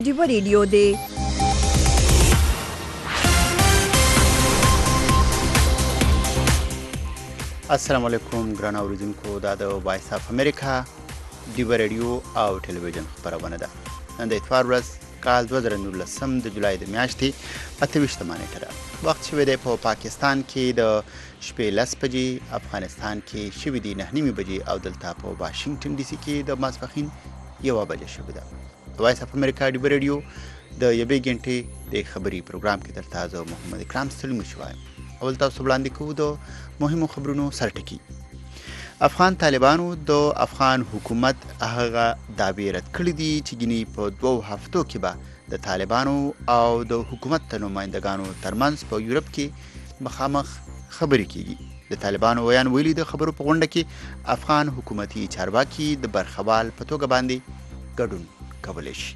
ډیو ریډیو دی. السلام علیکم ګران اوریدونکو، دا د وایس اف امریکا ډیو ریډیو او ټلویزیون خبرونه ده. نن د اتوار ورځ کال 2019 د جولای د میاشتې 28 نیټه ده. وخت شوی دی په پاکستان کې د شپې 10 بجې، افغانستان کې شوی دی 9:30 بجې او دلته په واشنگټن ډي سي کې د ماسپښین 1 بجې شوی ده. وایس اف امریکا ډیو ریډیو د یوې غنټې د خبري پروګرام کې درته زه محمد اکرام ستړي شوم. اول تاسو وړاندې کوو د مهمو خبرونو سرټکی. افغان طالبانو د افغان حکومت هغه دعوی رد کړې دي چې ګینې په 2 هفتو کې به د طالبانو او د حکومت نمائندګانو ترمنځ په یورپ کې مخامخ خبرې کیږي. د طالبانو ویان ویلي د خبرو په غونډه کې افغان حکومتي چارواکي د برخوال په توګه باندې ګډون کولی شي.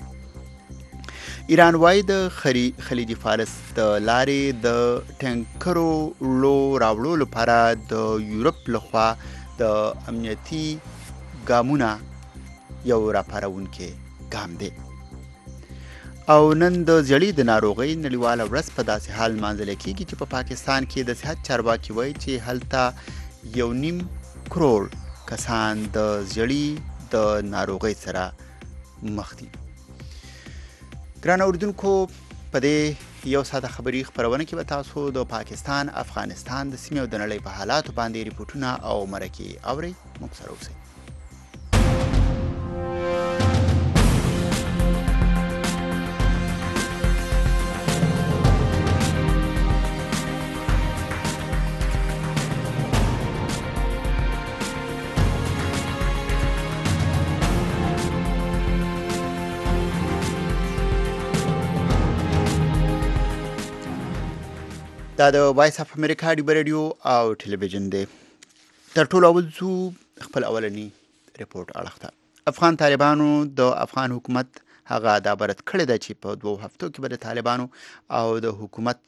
ایران وايي د خلیج فارس د لارې د ټانکرو راوړلو لپاره د یورپ لخوا د امنیتي ګامونه یو راپارونکی ګام دی. او نن د زړې د ناروغۍ نړیواله ورځ په داسې حال لمانځل کیږي چې په پاکستان کې د صحت چارواکي وایي چې هلته 1.5 کروڑ کسان د زړې د ناروغۍ سره مخ دي. ګران اوریدونکو، په دې یو ساده خبري خبرونه کې به تاسو د پاکستان، افغانستان د سیمې او د نړۍ په حالاتو باندې ریپورتونه او مرکې اورئ. موږ سره اوسئ. دا د وایس اف امریکا ډیو ریډیو او ټلویزیون دی. تر ټولو اول ځو خپل اولنی ریپورت اړخ ته. افغان طالبانو د افغان حکومت هغه دابرت کړی ده چې په 2 هفتو کې به د طالبانو او د حکومت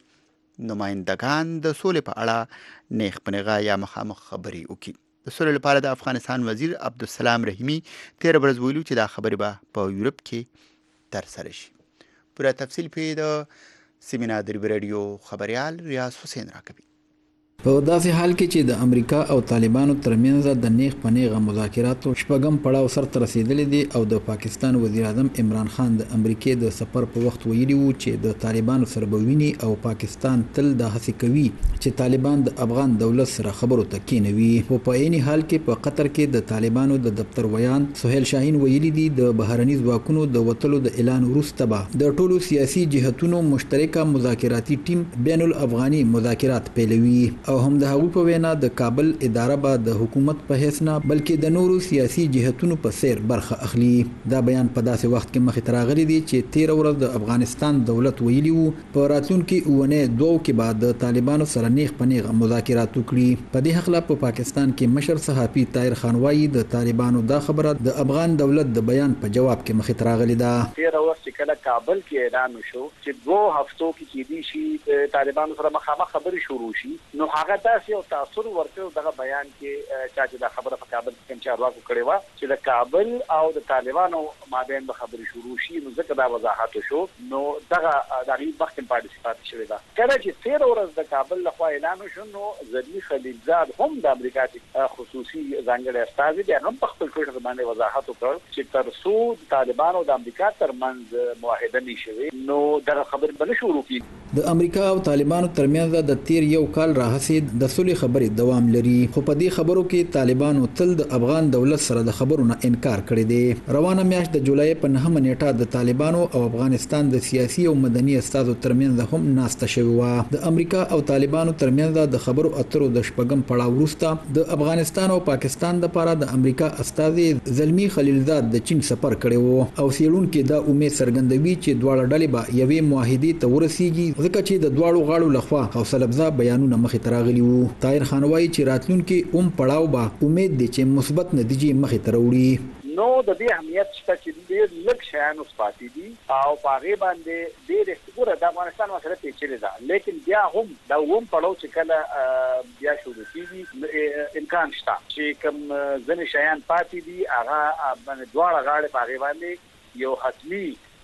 نمائندگان د سولې په اړه نیغ په نیغه یا مخامخ خبرې وکړي. د سولې لپاره د افغانستان وزیر عبدالسلام رحیمي 13 ورځ ویلو چې دا خبرې به په یورپ کې ترسره شي. پوره تفصیل په د سیمینار د ریډیو خبريال ریاض حسین راکوي. په داسې حال کې چې د امریکا او طالبانو ترمنځ د نیغ په نیغه مذاکراتو شپږم پړاو سرته رسیدلی دی او د پاکستان وزیر اعظم عمران خان د امریکای د سفر په وخت ویلي وو چې د طالبانو سره به ویني او پاکستان تل د هڅې کوي چې طالبان د افغان دولت سره خبرو ته کېنوي. په عیني حال کې په قطر کې د طالبانو د دفتر ویان سهیل شاهین ویلي دي د بهرني ځواکونو د وټلو د اعلان وروسته به د ټولو سیاسي جهتونو مشترکه مذاکراتي ټیم بین الافغاني مذاکرات پیلوي او هم د هغوی په وینا د کابل اداره به د حکومت په حیث نه بلکې د نورو سیاسي جهتونو په څیر برخه اخلي. دا بیان په داسې وخت کې مخې ته راغلی دی چې 13 ورځ د افغانستان دولت ویلي وو په راتلونکي اونۍ 2 کې به د طالبانو سره نیغ په نیغه مذاکرات وکړي. په دې حق په پاکستان کې مشر صحافي طاهر خان وايي د طالبانو دا خبره د افغان دولت د بیان په جواب کې مخې ته راغلی ده. 13 ورځ چې کله کابل کې اعلان وشو چې 2 هفتو کې کېدی شي د طالبانو سره مخامخ خبرې شروع شي، نو هغه داسې او تاثر ورته دغه بیان کې چې دا خبره په کابل کې کوم چارواکو کړې و چې د کابل او د طالبانو مابین به خبرې شروع شي، نو ځکه دا وضاحت شو. نو دغه وخت په پارټیسیپیټ شوی دا کله چې 13 ورځ د کابل لخوا اعلان وشو، نو زلمی خلیلزاد هم د امریکا خصوصي ځانګړی استازي دی هم په خپل ټویټر باندې وضاحت وکړ چې تر څو طالبانو او د امریکا ترمنځ معاهده نشوي نو دغه خبرې به شروع کیږي. د امریکا او طالبانو ترمنځ د 13 کال راهسي د سولې خبرې دوام لري، خو په دې خبرو کې طالبانو تل د افغان دولت سره د خبرو نه انکار کړی دی. روانه میاشت د جولای په 9 نیټه د طالبانو او افغانستان د سیاسي او مدني استازو ترمنځ هم ناسته شوې و. د امریکا او طالبانو ترمنځ د خبرو اترو د شپږم پړاو وروسته د افغانستان او پاکستان لپاره د امریکا استازي زلمی خلیلزاد د چین سفر کړی و او څېړونکي دا امید څرګندوي چې دواړه ډلې به یوې معاهدې ته ورسیږي، ځکه چې د دواړو غاړو لخوا حوصله افزا بیانونه مخې ته راغلي وو. طاهر خان وايي چې راتلونکي پړاو به امید دي چې مثبت نتیجې مخې ته راوړي. نو د دې اهمیت شته چې ډېر لږ شیان پاتې دي او په هغې باندې ډېر ګوره د افغانستان مسله پیچلې ده، لیکن بیا هم دا پړاو چې کله بیا شروع کېږي امکان شته چې کوم ځینې شیان پاتې دي هغه دواړه غاړې په هغې باندې یو حتمي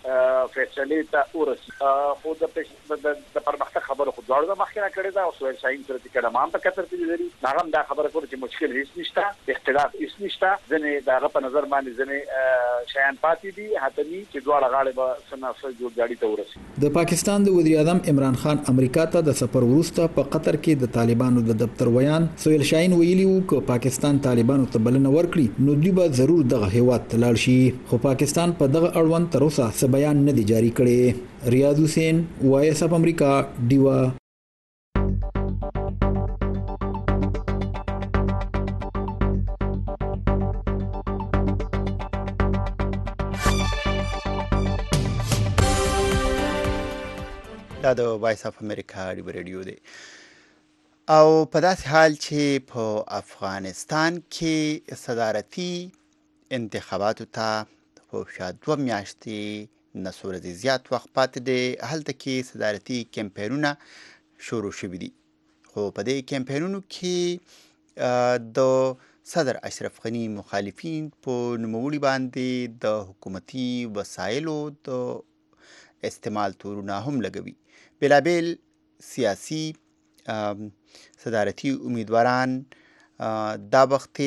فیصلې ته ورسي. خو د پرمختګ خبره خو ځوړ د مخکنه کړې ده او سوال شاین سره چې کله مان په کتر کې لري هغه دا خبره کوي چې مشکل هیڅ نشته، اختلاف هیڅ نشته، ځنې دا په نظر باندې ځنې شیان پاتې دي حتمی چې دواړه غاړې به سناسه جوړجاړي ته ورسي. د پاکستان د وزیر اعظم عمران خان امریکا ته د سفر وروسته په قطر کې د طالبانو د دفتر ویان سویل شاین ویلي وو چې پاکستان طالبانو ته بلنه ورکړي نو دوی به ضرور دغه هیواد ته لاړ شي، خو پاکستان په دغه اړوند تر اوسه څه بیان نه دی جاری کړی. ریاض حسین، وایس اف امریکا، ډیوا. دا د وایس اف امریکا ډیوا رادیو دی او په داسې حال چې په افغانستان کې صدارتي انتخاباتو ته په شاید 2 میاشتې نه څو ورځې زیات وخت پاتې دی، هلته کې صدارتي کمپینونه شروع شوي دي. خو په دې کمپینونو کې د صدر اشرف غني مخالفین په نوموړي باندې د حکومتي وسایلو د استعمال تورونه هم لګوي. بېلابېل سیاسي صدارتي امیدواران دا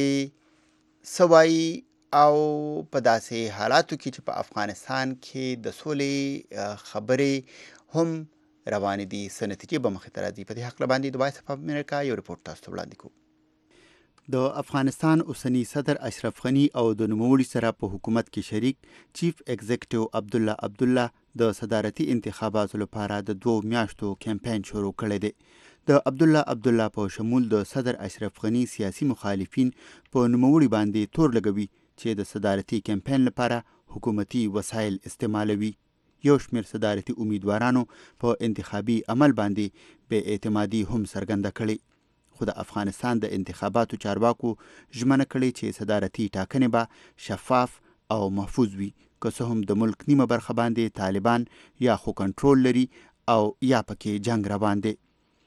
وختې سوایي او په داسې حالاتو کې چې په افغانستان کې د سولې خبرې هم روانې دي، څه نتیجې به مخې ته راځي. په دې هکله باندې د وایس اف امریکا یو ریپورټ تاسو ته وړاندې کوو. د افغانستان اوسنی صدر اشرف غني او د نوموړي سره په حکومت کې شریک چیف ایگزیکټیو عبدالله د صدارتي انتخاباتو لپاره د 2 میاشتو کمپاین شروع کړی دی. د عبدالله په شمول د صدر اشرف غني سیاسي مخالفین په نوموړي باندې تور لګوي چې د صدارتي کمپاین لپاره حکومتي وسایل استعمالوي. یو شمېر صدارتي امیدوارانو په انتخابي عمل باندې بې اعتمادي هم څرګنده کړې، خو د افغانستان د انتخاباتو چارواکو ژمنه کړې چې صدارتي ټاکنې به شفاف او محفوظ وي، که څه هم د ملک نیمه برخه باندې طالبان یا خو کنټرول لري او یا پکې جنگ روان دی.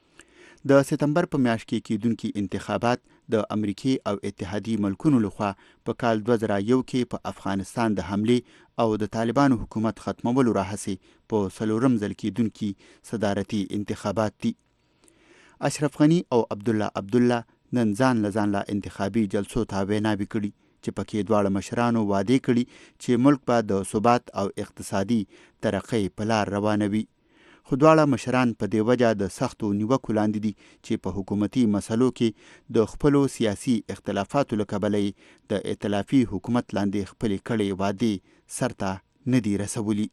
د سپتمبر په میاشت کې کیدونکي انتخابات د امریکای او اتحادیې ملکونو لخوا په کال 2001 کې په افغانستان د حملې او د طالبانو حکومت ختمولو راهیسې په 4م ځل کیدونکي صدارتي انتخابات دي. اشرف غني او عبدالله نن ځان له انتخابي جلسو ته ویناوې کړي چې پکې دواړه مشرانو وعده کړي چې ملک به د ثبات او اقتصادي ترقۍ په لار روانوي. خو دواړه مشران په دې وجه د سختو نیوکو لاندې دي چې په حکومتي مسلو کې د خپلو سیاسي اختلافاتو له کبله د ائتلافي حکومت لاندې خپلې کړې وعدې سرته نه دي رسولي.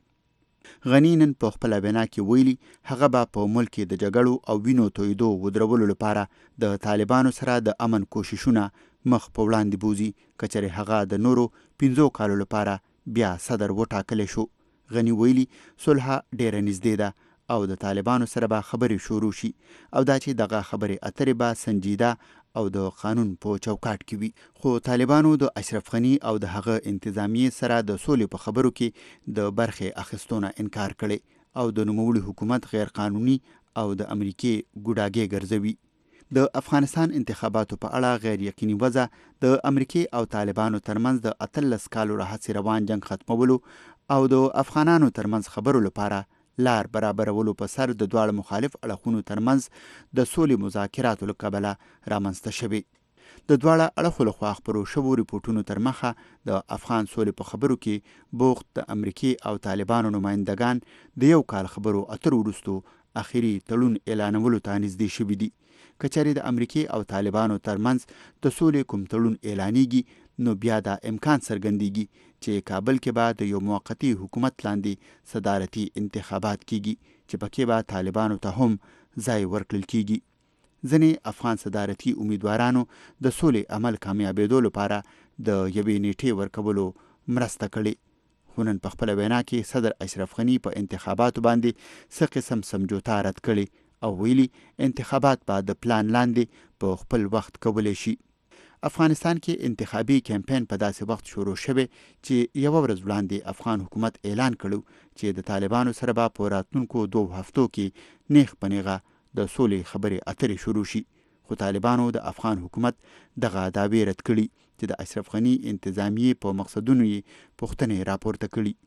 غني نن په خپله وینا کې ویلي هغه به په ملک کې د جګړو او وینو تویدو ودرولو لپاره د طالبانو سره د امن کوششونه مخ په وړاندې بوزي که چېرې هغه د نورو 5 کالو لپاره بیا صدر وټاکلی شو. غني ویلي صلح ډیره نږدې ده او د طالبانو سره به خبرې شروع شي او دا چې دغه خبرې اترې به سنجیده او د قانون په چوکاټ کې وي. خو طالبانو د اشرف غني او د هغه انتظامیې سره د سولې په خبرو کې د برخې اخیستونه انکار کړي او د نوموړي حکومت غیر قانوني او د امریکای ګوډاګې ګرځوي. د افغانستان انتخاباتو په اړه غیر یقیني وضع د امریکای او طالبانو ترمنځ د 18 کالو راهیسې روان جنگ ختمولو او د افغانانو ترمنځ خبرو لپاره لار برابرولو په سر د دواړو مخالف اړخونو ترمنځ د سولې مذاکراتو له کبله رامنځته شوې. د دواړو اړخو لخوا خپرو شوو ریپورټونو تر مخه د افغان سولې په خبرو کې بوخت د امریکای او طالبانو نمایندګان د یو کال خبرو اترو وروستو اخري تړون اعلانولو ته نږدې شوي دي. که چېرې د امریکای او طالبانو ترمنځ د سولې کوم تړون اعلانیږي نو بیا دا امکان څرګندېږي چې کابل کې به د یو موقتي حکومت لاندې صدارتي انتخابات کیږي چې پکې به طالبانو ته هم ځای ورکړل کیږي. ځینې افغان صدارتي امیدوارانو د سولې عمل کامیابېدو لپاره د یوې نیټې ورکولو مرسته کړې، خو نن په خپله وینا کې صدر اشرف غني په انتخاباتو باندې څه قسم سمجوتا رد کړې او ویلي انتخابات به د پلان لاندې په خپل وخت کولی شي. افغانستان کې انتخابي کمپاین په داسې وخت شروع شوی چې یوه ورځ وړاندې افغان حکومت اعلان کړو چې د طالبانو سره به په راتلونکو 2 هفتو کې نیغ په نیغه د سولې خبرې اترې شروع شي. خو طالبانو د افغان حکومت دغه دعوې رد کړي چې د اشرف غني انتظامیې په مقصدونو یې پوښتنې راپورته کړي.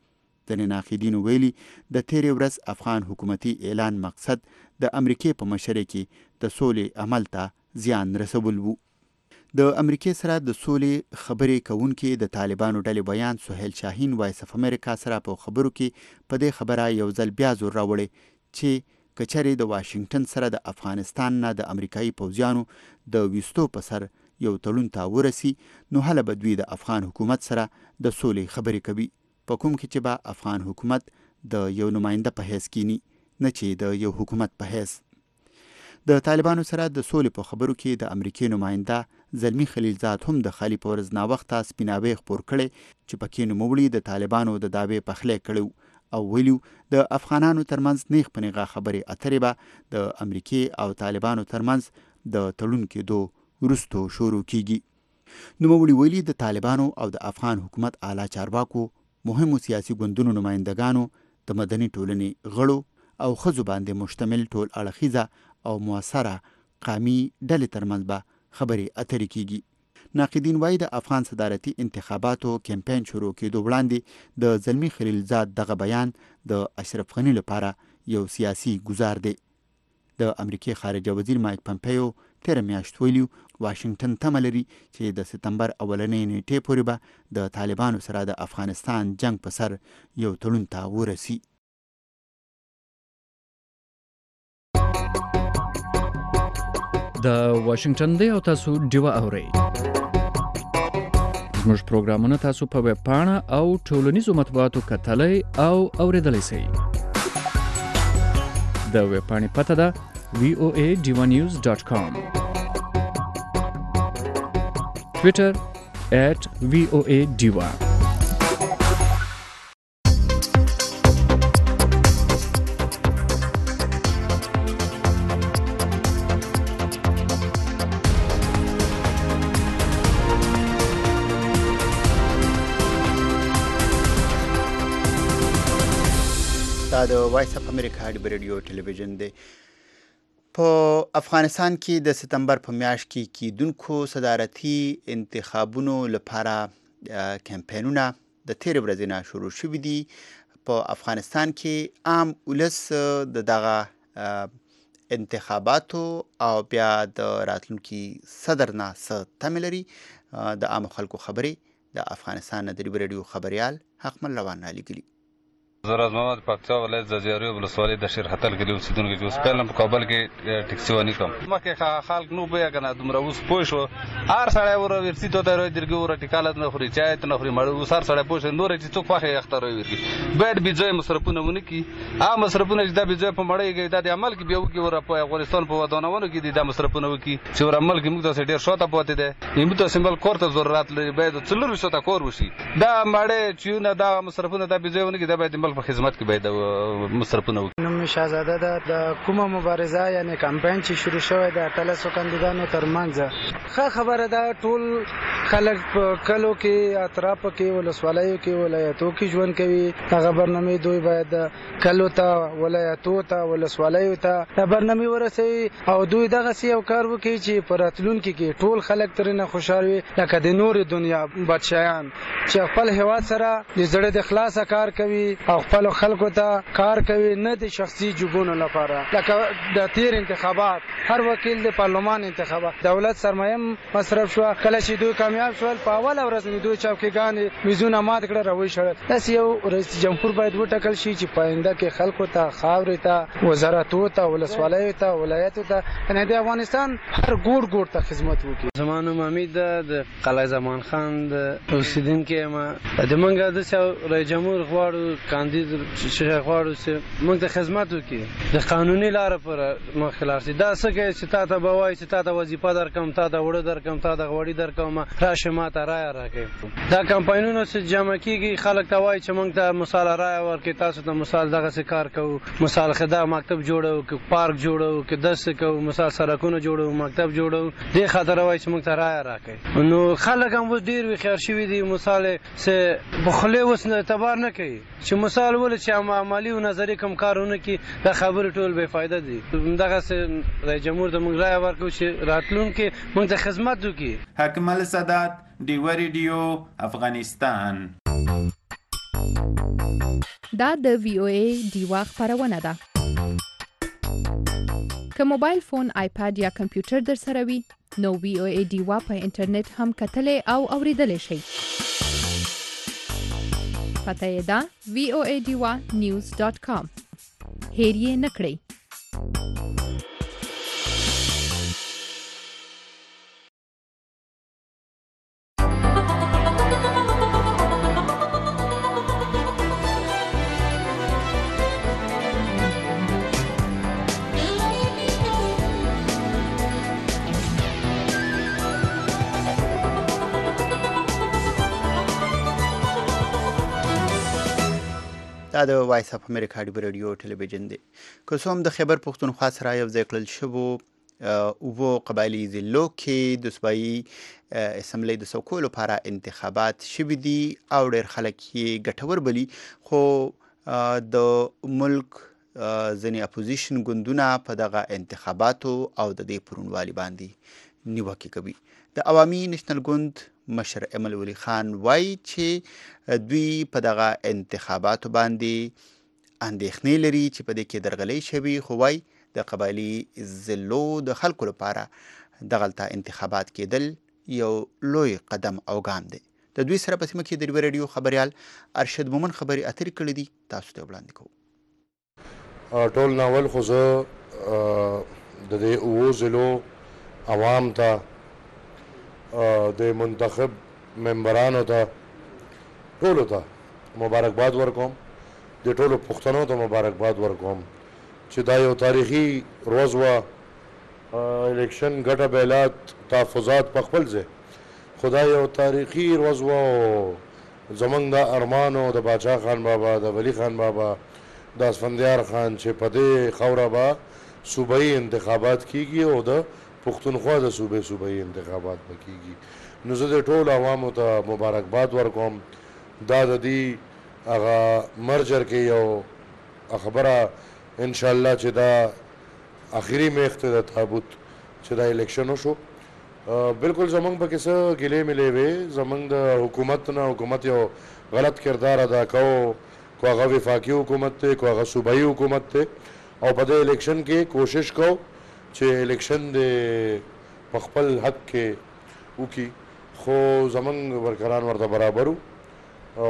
ځینې ناقدینو ویلي د تېرې ورځ افغان حکومتي اعلان مقصد د امریکې په مشرۍ کې د سولې عمل ته زیان رسول و. د امریکې سره د سولې خبرې کوونکي د طالبانو ډلې بیان سهیل شاهین وایس اف امریکا سره په خبرو کې په دې خبره یو ځل بیا زور راوړی چې که چېرې د واشنګټن سره د افغانستان نه د امریکایي پوځیانو د ویستو په سر یو تړون ته ورسي نو هله به دوی د افغان حکومت سره د سولې خبرې کوي، په کوم کې چې به افغان حکومت د یو نماینده په حیث کینی نه چې د یو حکومت په حیث. د طالبانو سره د سولې په خبرو کې د امریکې نماینده زلمی خلیلزاد هم د خالي په ورځ ناوخته سپیناوی خپور کړی چې پکې نوموړي د طالبانو د دعوې پخلی کړی او ویلو د افغانانو ترمنځ نیغ په نیغه خبرې اترې به د امریکې او طالبانو ترمنځ د تړون کېدو وروستو شروع کیږي. نوموړي ویلي د طالبانو او د افغان حکومت اعلی چارواکو، مهمو سیاسي ګوندونو نمایندګانو، د مدني ټولنې غړو او ښځو باندې مشتمل ټول اړخیزه او مؤثره قامي ډلې ترمنځ به خبرې اترې کیږي. ناقدین وایي د افغان صدارتي انتخاباتو کمپاین شروع کېدو وړاندې د زلمی خلیلزاد دغه بیان د اشرف غني لپاره یو سیاسي ګزار دی. د امریکې خارجه وزیر مایک پمپیو تېره میاشت ویلي واشنګټن تمه لري چې د سپتمبر اولنۍ نیټې پورې به د طالبانو سره د افغانستان جنگ په سر یو تړون ته ورسي. د واشنګټن دی او تاسو ډیوه اورئ. زموږ پروګرامونه تاسو په ویب پاڼه او ټولنیزو مطبوعاتو کتلی او اوریدلی شئ. د ویب پاڼې پته ده voa.divanews.com، ټویټر @voa_diva. دا د وایس اف امریکا ډیبه ریډیو ټلویزیون دی. په افغانستان کې د سپتمبر په میاشت کې کیدونکو صدارتي انتخابونو لپاره کمپاینونه د تېرې ورځې نه شروع شوي دي. په افغانستان کې عام ولس د دغه انتخاباتو او بیا د راتلونکي صدر نه څه تمې لري. د عامو خلکو خبرې د افغانستان نه د ډیبه ریډیو خبریال حقمل روان رالیږلي. زه راز محمد پاکچا ولایت زازیاري ولسوالۍ د شیرخطل کلي اوسېدونکی چې اوس پیل په کابل کې ټیکسي ونی کوم. مخکې خلک نو پوهېږه که نه دومره اوس پوه شو هر سړی وره ورسي ته ته درګي وره ټیکاله نه خوري چای ته نه خوري مړ اوس هر سړی پوه شو نور چې څوک خوښه یې اختر ورکړي باید بې ځایه مصرفونه ونه کړي. هغه مصرفونه چې دا بې ځایه په مړۍ دا د عمل کې بیا وکړي وره په افغانستان په ودانونو کې دا مصرفونه وکړي چې وره عمل کې موږ داسې ډېر شاته پاتې دی. موږ ته سمبل کور ته ضرورت لري باید 400 ته کور وشي. دا مړۍ چیونه دا مصرفونه دا بې ځایه ونه کړي دا باید د ملک په خدمت کې باید مصرفونه وکړي. نوم شاهزاده ده. د کومه مبارزه یعنی کمپاین چې شروع شوی د 18 کاندیدانو ترمنځ ښه خبره ده. ټول خلک په کلو کې اطرافو کې ولسوالیو کې ولایتو کې ژوند کوي. هغه برنامه دوی باید کلو ته ولایتو ته ولسوالیو ته دا برنامه ورسوي او دوی دغه یو کار وکړي چې په راتلونکي کې ټول خلک ترنه خوشحال وي لکه د نور دنیا بادشاهان چې خپل هیواد سره د زړه د خلاصه کار کوي او خپل خلکو ته کار کوي نه د شخصي جوبونو لپاره. لکه د تیر انتخابات هر وکیل د پارلمان انتخابات دولت سرمایه مصرف شو. کله چې دوی کامیاب شول په اول ورځ دوی چوکیګانې میزونه مات کړه روي شړل. داسې یو رئیس جمهور باید وټاکل شي چې پاینده کې خلکو ته خاورې ته وزارتو ته ولسوالیو ته ولایتو ته یعنی د افغانستان هر ګوټ ګوټ ته خدمت وکړي. زما نوم حمید ده د قلعه زمان خان د اوسیدونکی یم. د موږ داسې رئیس جمهور غواړو کاندید غواړو چې موږ ته خدمت وکړي د قانوني لارې پر مخکې لاړ شي. دا څه کوي چې تا ته به وایي چې تا ته وظیفه درکوم تا ته اوړه درکوم تا ته غوړي درکوم راشه ما ته رایه راکړئ. دا کمپاینونه چې جمع کېږي خلک ته وایي چې موږ ته مثال رایه ورکړي تاسو ته مثال دغسې کار کوو مثال خدا مکتب جوړو که پارک جوړو که داسې کوو مثال سړکونه جوړو مکتب جوړو دې خاطر وایي چې موږ ته رایه راکړئ. نو خلک هم اوس ډېر هوښیار شوي دي مثال چې په خولې اوس اعتبار نه کوي چې مثال ولې چې عملي او نظري کوم کارونه کې دا خبرې ټول بې فایده دي. دغسې رئیس جمهور ته موږ رایه ورکوو چې راتلونکي موږ ته خدمت وکړي. حکمل سادات ډیوه ریډیو افغانستان. دا د VOA ډیوا خبرونه ده. که موبایل فون، آیپاد یا کمپیوټر در سره وي نو VOA ډیوا په انټرنیټ هم کتلی او اوریدلی شئ. پته یې ده voadiwa.news.com. هیر یې نه کړئ. دا د وایس اف امریکا ډیبر رادیو ټلویزیون دی. که څه هم د خیبر پښتونخوا سره یو ځای کړل شوو اوو قبایلي ضلعو کې د صوبایي اسمبلۍ د څوکیو لپاره انتخابات شوي دي او ډېر خلک یې ګټور بولي، خو د ملک ځینې اپوزیشن ګوندونه په دغه انتخاباتو او د دې پرونوالي باندې نیوکې کوي. د عوامي نېشنل ګوند مشر امل ولی خان وایي چې دوی په دغه انتخاباتو باندې اندېښنې لري چې په دې کې درغلۍ شوي، خو وایي د قبایلي ضلعو د خلکو لپاره دغلته انتخابات کېدل یو لوی قدم او ګام دی. د دوی سره په سیمه کې د ډیبر رادیو خبریال ارشد مومن خبرې اترې کړې دي، تاسو ته وړاندې کوو. ټول ناول خو زه د دې اوو ضلعو عوام ته د منتخب ممبرانو ته ټولو ته مبارکباد ورکوم، د ټولو پښتنو ته مبارکباد ورکوم چې دا یو تاریخي روز وه. الیکشن ګټه بیلات تحفظات په خپل ځای، خو دا یو تاریخي روز وه او زمونږ دا ارمان و د باچا خان بابا، د ولی خان بابا، د اسفندیار خان چې په دې خوره به صوبایي انتخابات کیږي او د پښتونخوا د صوبایي انتخابات به کیږي. نو زه د ټولو عوامو ته مبارکباد ورکوم. دا د دې هغه مرجر کې یو خبره انشاءالله چې دا اخري میخ ته د تابوت چې دا الیکشن وشو، بالکل زمونږ پکې څه ګیلې ملې وې. زمونږ د حکومت نه حکومت یو غلط کردار ادا کوو، کو هغه وفاقي حکومت دی، کو هغه صوبایي حکومت دی، او په دې الیکشن کې کوشش کوو چې الیکشن د په خپل حق کې وکړي، خو زمونږ ورکران ورته برابر او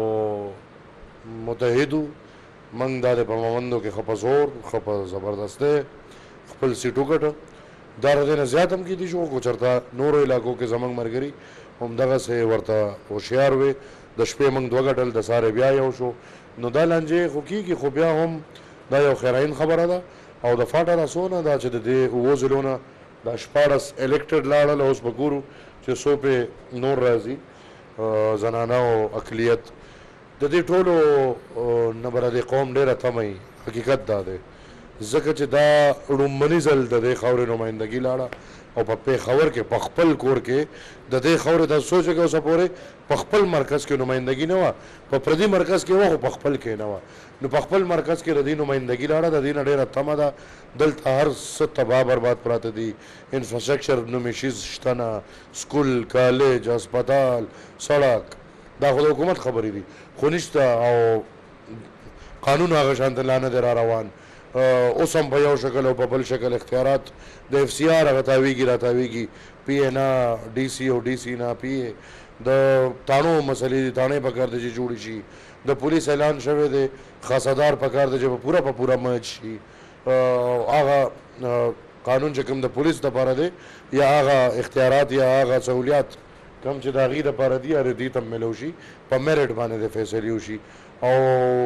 متحد وو. موږ دا د په موندو کې ښه په زور ښه په زبردستۍ خپل سیټ وګټه. دا د دې نه زیات هم کیدی شو، خو چېرته نورو علاقو کې زموږ ملګري همدغسې ورته هوښیار وې. د شپې موږ دوه ګټل، د سارې بیا یو شو. نو دا لانجې خو کېږي، خو بیا هم دا یو خیرعین خبره ده. او د فاټه رسونه دا چې د دې اوو ضلعو نه دا 14 الیکټډ لاړل، اوس به ګورو چې څو پې نور راځي زنانه او اقلیت. د دې ټولو نه به د دې قوم ډېره تمه وي، حقیقت دا دی، ځکه چې دا لومړني ځل د دې خاورې نمایندګي لاړه او په پېښور کې په خپل کور کې د دې خاورې ته سوچ وکړه اوسه پورې په خپل مرکز کې نمایندګي نه وه، په پردي مرکز کې وه خو په خپل کې نه وه. نو په خپل مرکز کې د دې نمایندګي لاړه، د دې نه ډېره تمه ده. دلته هر څه تباه برباد پراته دي، انفراسټرکچر نومې شي شته نه، سکول، کالج، هسپتال، سړک، دا خو د حکومت خبرې دي، خو نشته. او قانون هغه شانته لا نه دی را روان. اوس هم په یو شکل او په بل شکل اختیارات د اف سی آر هغه تاویږي را تاویږي، پی اے نه ډي سی او ډي سی نه پی اے. د تاڼو مسلې دي، تاڼې پکار دی چې جوړې شي. د پولیس اعلان شوی دی، خاصدار پکار دی چې په پوره مرج شي. هغه قانون چې کوم د پولیس دپاره دی یا هغه اختیارات یا هغه سهولیات کوم چې د هغې دپاره دي هغې دې ته میلو شي، په میرټ باندې د فیصلې وشي. او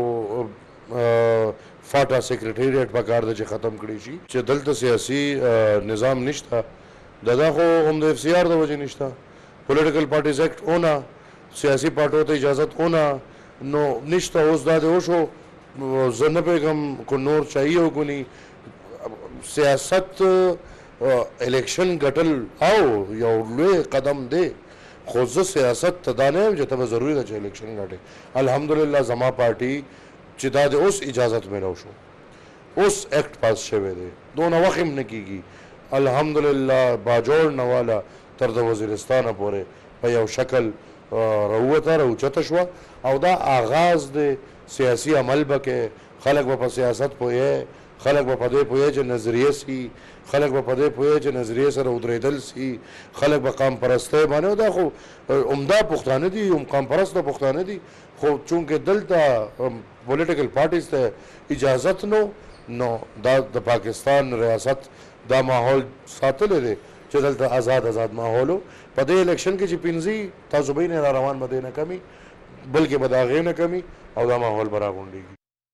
فاټا سیکرټریټ پکار دی چې ختم کړی شي، چې دلته سیاسي نظام نشته. دا خو هم د اف سی آر د وجې نشته، پولیټیکل پارټیز ایکټ اونه، سیاسي پارټیو ته اجازت اونه نو نشته. اوس دا دی وشو، زه نه پوهېږم کو نور چاهیه او کو نی. سیاست الیکشن ګټل او یو لوی قدم دی، خو زه سیاست ته دا نه یم چې ته به ضروري ده چې الیکشن ګټې. الحمدلله زما پارټي چې دا د اوس اجازت میلو شو، اوس ایکټ پاس شوی دی، دونه وخت هم نه کېږي. الحمدلله باجوړ نه والا تر د وزیرستانه پورې په یو شکل راووته راوچته شوه او دا آغاز د سیاسي عمل به کې خلک به په سیاست پوهیږي خلک به په دې پوهیږي چې نظریه سي خلک به په دې پوهیږي چې نظریې سره ودرېدل سي خلک به قام پرستۍ باندې دا خو عمده پښتانه دي قام پرسته پښتانه دي خو چونکې دلته پولیټیکل پارټیز ته اجازت نو دا د پاکستان ریاست دا ماحول ساتلی دی چې دلته آزاد ماحول و په دې الیکشن کې چې پنځه تاسو به نه را روان به نه کمی بلکې به د هغې نه کمی او دا ماحول به راغونډېږي.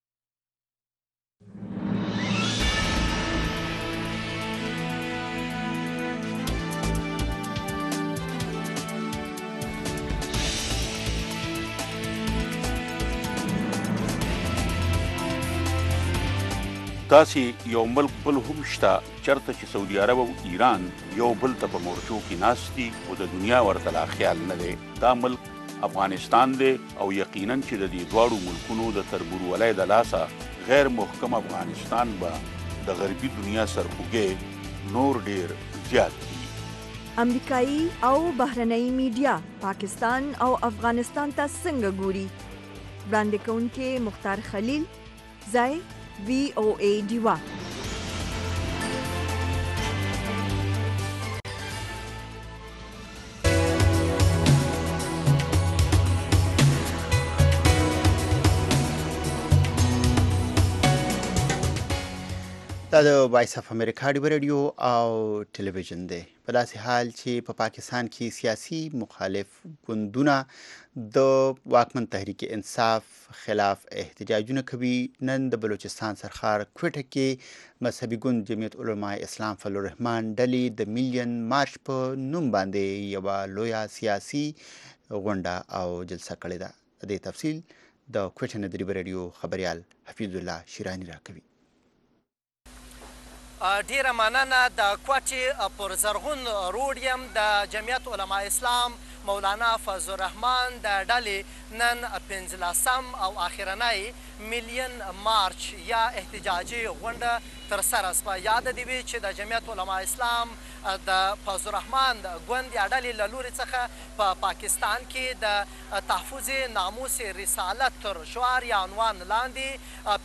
داسې یو ملک بل هم شته چېرته چې سعودي عرب او ایران یو بل ته په مورچو کې ناست دي خو د دنیا ورته لا خیال نه دی. دا ملک افغانستان دی او یقینا چې د دې دواړو ملکونو د تربورولۍ د لاسه غیر محکم افغانستان به د غربي دنیا سرخوږی نور ډیر زیات دي. امریکایي او بهرنۍ میډیا پاکستان او افغانستان ته څنګه ګوري؟ وړاندې کوونکی مختار خلیل، ځای VOA ډیوا. دا د وایس اف امریکا ډیو رادیو او ټلویزیون دی. په داسې حال چې په پاکستان کې سیاسي مخالف ګوندونه د واکمن تحریک انصاف خلاف احتجاجونه کوي. نن د بلوچستان سرخار کوټه کې مذهبي ګوند جمعیت علماء اسلام فضل الرحمن ډلې د میلیون مارچ په نوم باندې یوه لویه سیاسي غونډه او جلسه کړې ده. د دې تفصیل د کوټه نه د ډیو رادیو خبریال حفیظ الله شیرانی راکوي. ډیره مننه. د کوټې پر زرغون روډ یم. د جمعیت علماء اسلام مولانا فضل الرحمن د ډلې نن 15 او اخرنۍ میلیون مارچ یا احتجاجي غونډه ترسره شوه. یاد دې وي چې د جمعیت علماء اسلام د فضل الرحمن ګوند یا ډلې له لورې څخه په پاکستان کې د تحفظ ناموس رسالت تر شعار یا عنوان لاندې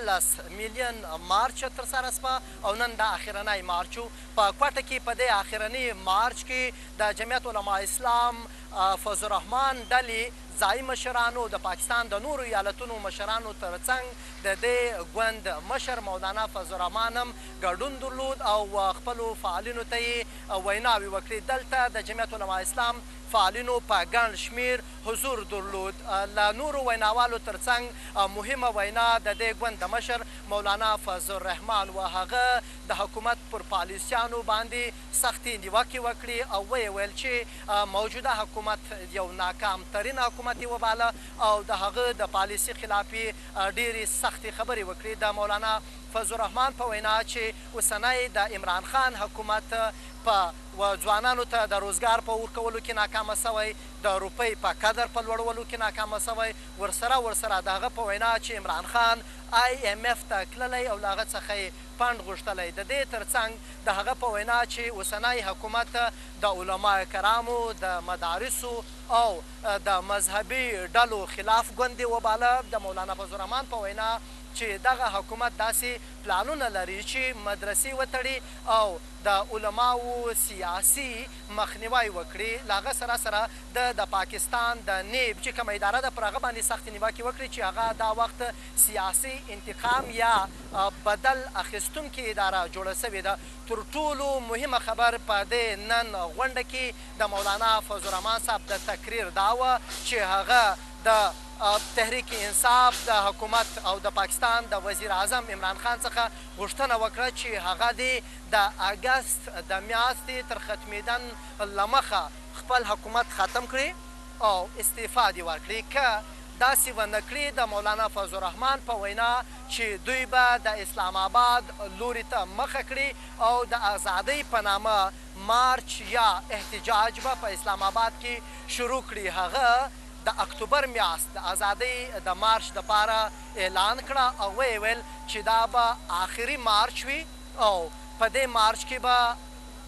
15 میلیون مارچ ترسره شوه او نن د اخرنۍ مارچ په کوټه کې. په دې اخرني مارچ کې د جمعیت علماء اسلام فضل الرحمن ډلې ځایي مشرانو د پاکستان د نورو ایالتونو مشرانو ترڅنګ د دې ګوند مشر مولانا فضل الرحمن هم ګډون درلود او خپلو فعالینو ته یې ویناوې وکړې. دلته د جمعیت علماء اسلام فعالینو په ګڼ شمیر حضور درلود. له نورو ویناوالو ترڅنګ مهمه وینا د دې ګوند د مشر مولانا فضل الرحمن و هغه د حکومت پر پالیسیانو باندې سختې نیوکې وکړي او ویې ویل چې موجوده حکومت یو ناکام ترین حکومت یې وباله او د هغه د پالیسي خلاف یې ډېرې سختې خبرې وکړي. د مولانا فضل الرحمن په وینا چې اوسنی د عمران خان حکومت په ځوانانو ته د روزګار په ورکولو کې ناکامه سوی، د روپۍ په قدر په لوړولو کې ناکامه سوی. ورسره د هغه په وینا چې عمران خان IMF ته تللی او له هغه څخه یې فنډ غوښتلی. د دې ترڅنګ د هغه په وینا چې اوسنی حکومت د علماء کرامو د مدارسو او د مذهبي ډلو خلاف ګوند یې وباله. د مولانا فضل الرحمن په وینا چې دغه حکومت داسې پلانونه لري چې مدرسې وتړي او د علماو سیاسي مخنیوی وکړي. له هغه سره د پاکستان د نیب چې کومه اداره ده پر هغه باندې سختې نیوکې وکړي چې هغه دا وخت سیاسي انتقام یا بدل اخیستونکې اداره جوړه سوې ده. تر ټولو مهمه خبر په دې نن غونډه کې د مولانا فضل الرحمن صاحب د تقریر دا وه چې هغه د تحریک انصاف د حکومت او د پاکستان د وزیر اعظم عمران خان څخه غوښتنه وکړه چې هغه دې د اګست د میاشتې تر ختمېدن له مخه خپل حکومت ختم کړي او استعفا دې ورکړي. که داسې ونه کړي د مولانا فضل الرحمن په وینا چې دوی به د اسلام آباد لوري ته مخه کړي او د ازادۍ په نامه مارچ یا احتجاج به په اسلام آباد کې شروع کړي. هغه د اکتوبر میاشت د ازادۍ د مارچ دپاره اعلان کړه او ویې ویل چې دا به آخري مارچ وي او په دې مارچ کې به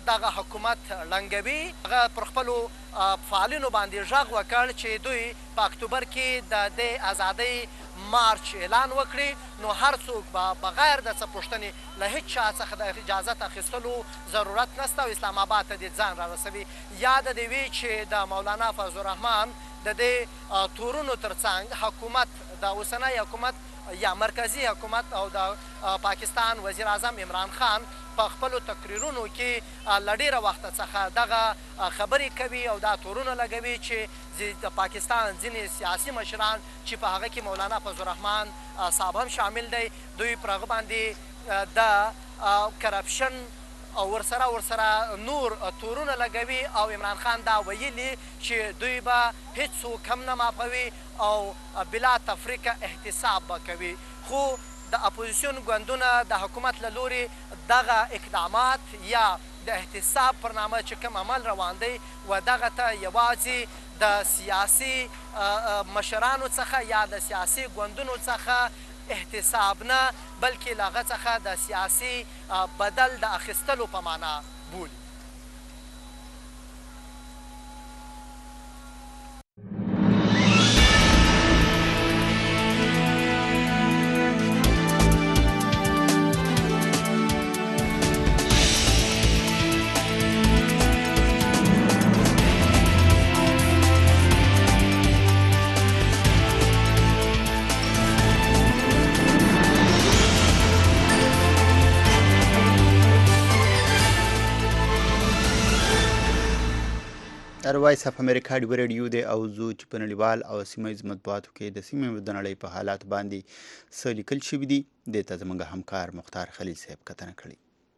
دغه حکومت ړنګوي. هغه پر خپلو فعالینو باندې غږ وکړ چې دوی په اکتوبر کې د دې ازادۍ مارچ اعلان وکړي، نو هر څوک به بغیر د څه پوښتنې له هېڅ چا څخه د اجازت اخیستلو ضرورت نشته او اسلام آباد ته دې ځان رارسوي. یاد دې وي چې د مولانا فضل الرحمن د دې تورونو ترڅنګ حکومت د اوسنی حکومت یا مرکزی حکومت او د پاکستان وزیر اعظم عمران خان په خپلو تقریرونو کې له ډېره وخته څخه دغه خبرې کوي او دا تورونه لګوي چې د پاکستان ځینې سیاسي مشران چې په هغه کې مولانا فضل الرحمن صاحب هم شامل دی، دوی پر هغه باندې د کرپشن او ورسره نور تورونه لګوي او عمران خان دا ویلي چې دوی به هیڅوک هم نه ماپوي او بلا تفریقه احتساب به کوي. خو د اپوزیسیون ګوندونه د حکومت له لوري دغه اقدامات یا د احتساب پر نامه چې کوم عمل روان دی و دغه ته یوازې د سیاسي مشرانو څخه یا د سیاسي ګوندونو څخه احتساب نه بلکې له هغه څخه د سیاسي بدل د اخیستلو په معنا بولي. وایس اف امریکا ډیو ریډیو دی او زه چې په نړیوال او سیمه ییز مطبوعاتو کې د سیمې د نړۍ په حالاتو باندې څه لیکل شوي دي دې ته زموږ همکار مختار خلیل صاحب کتنه کړې.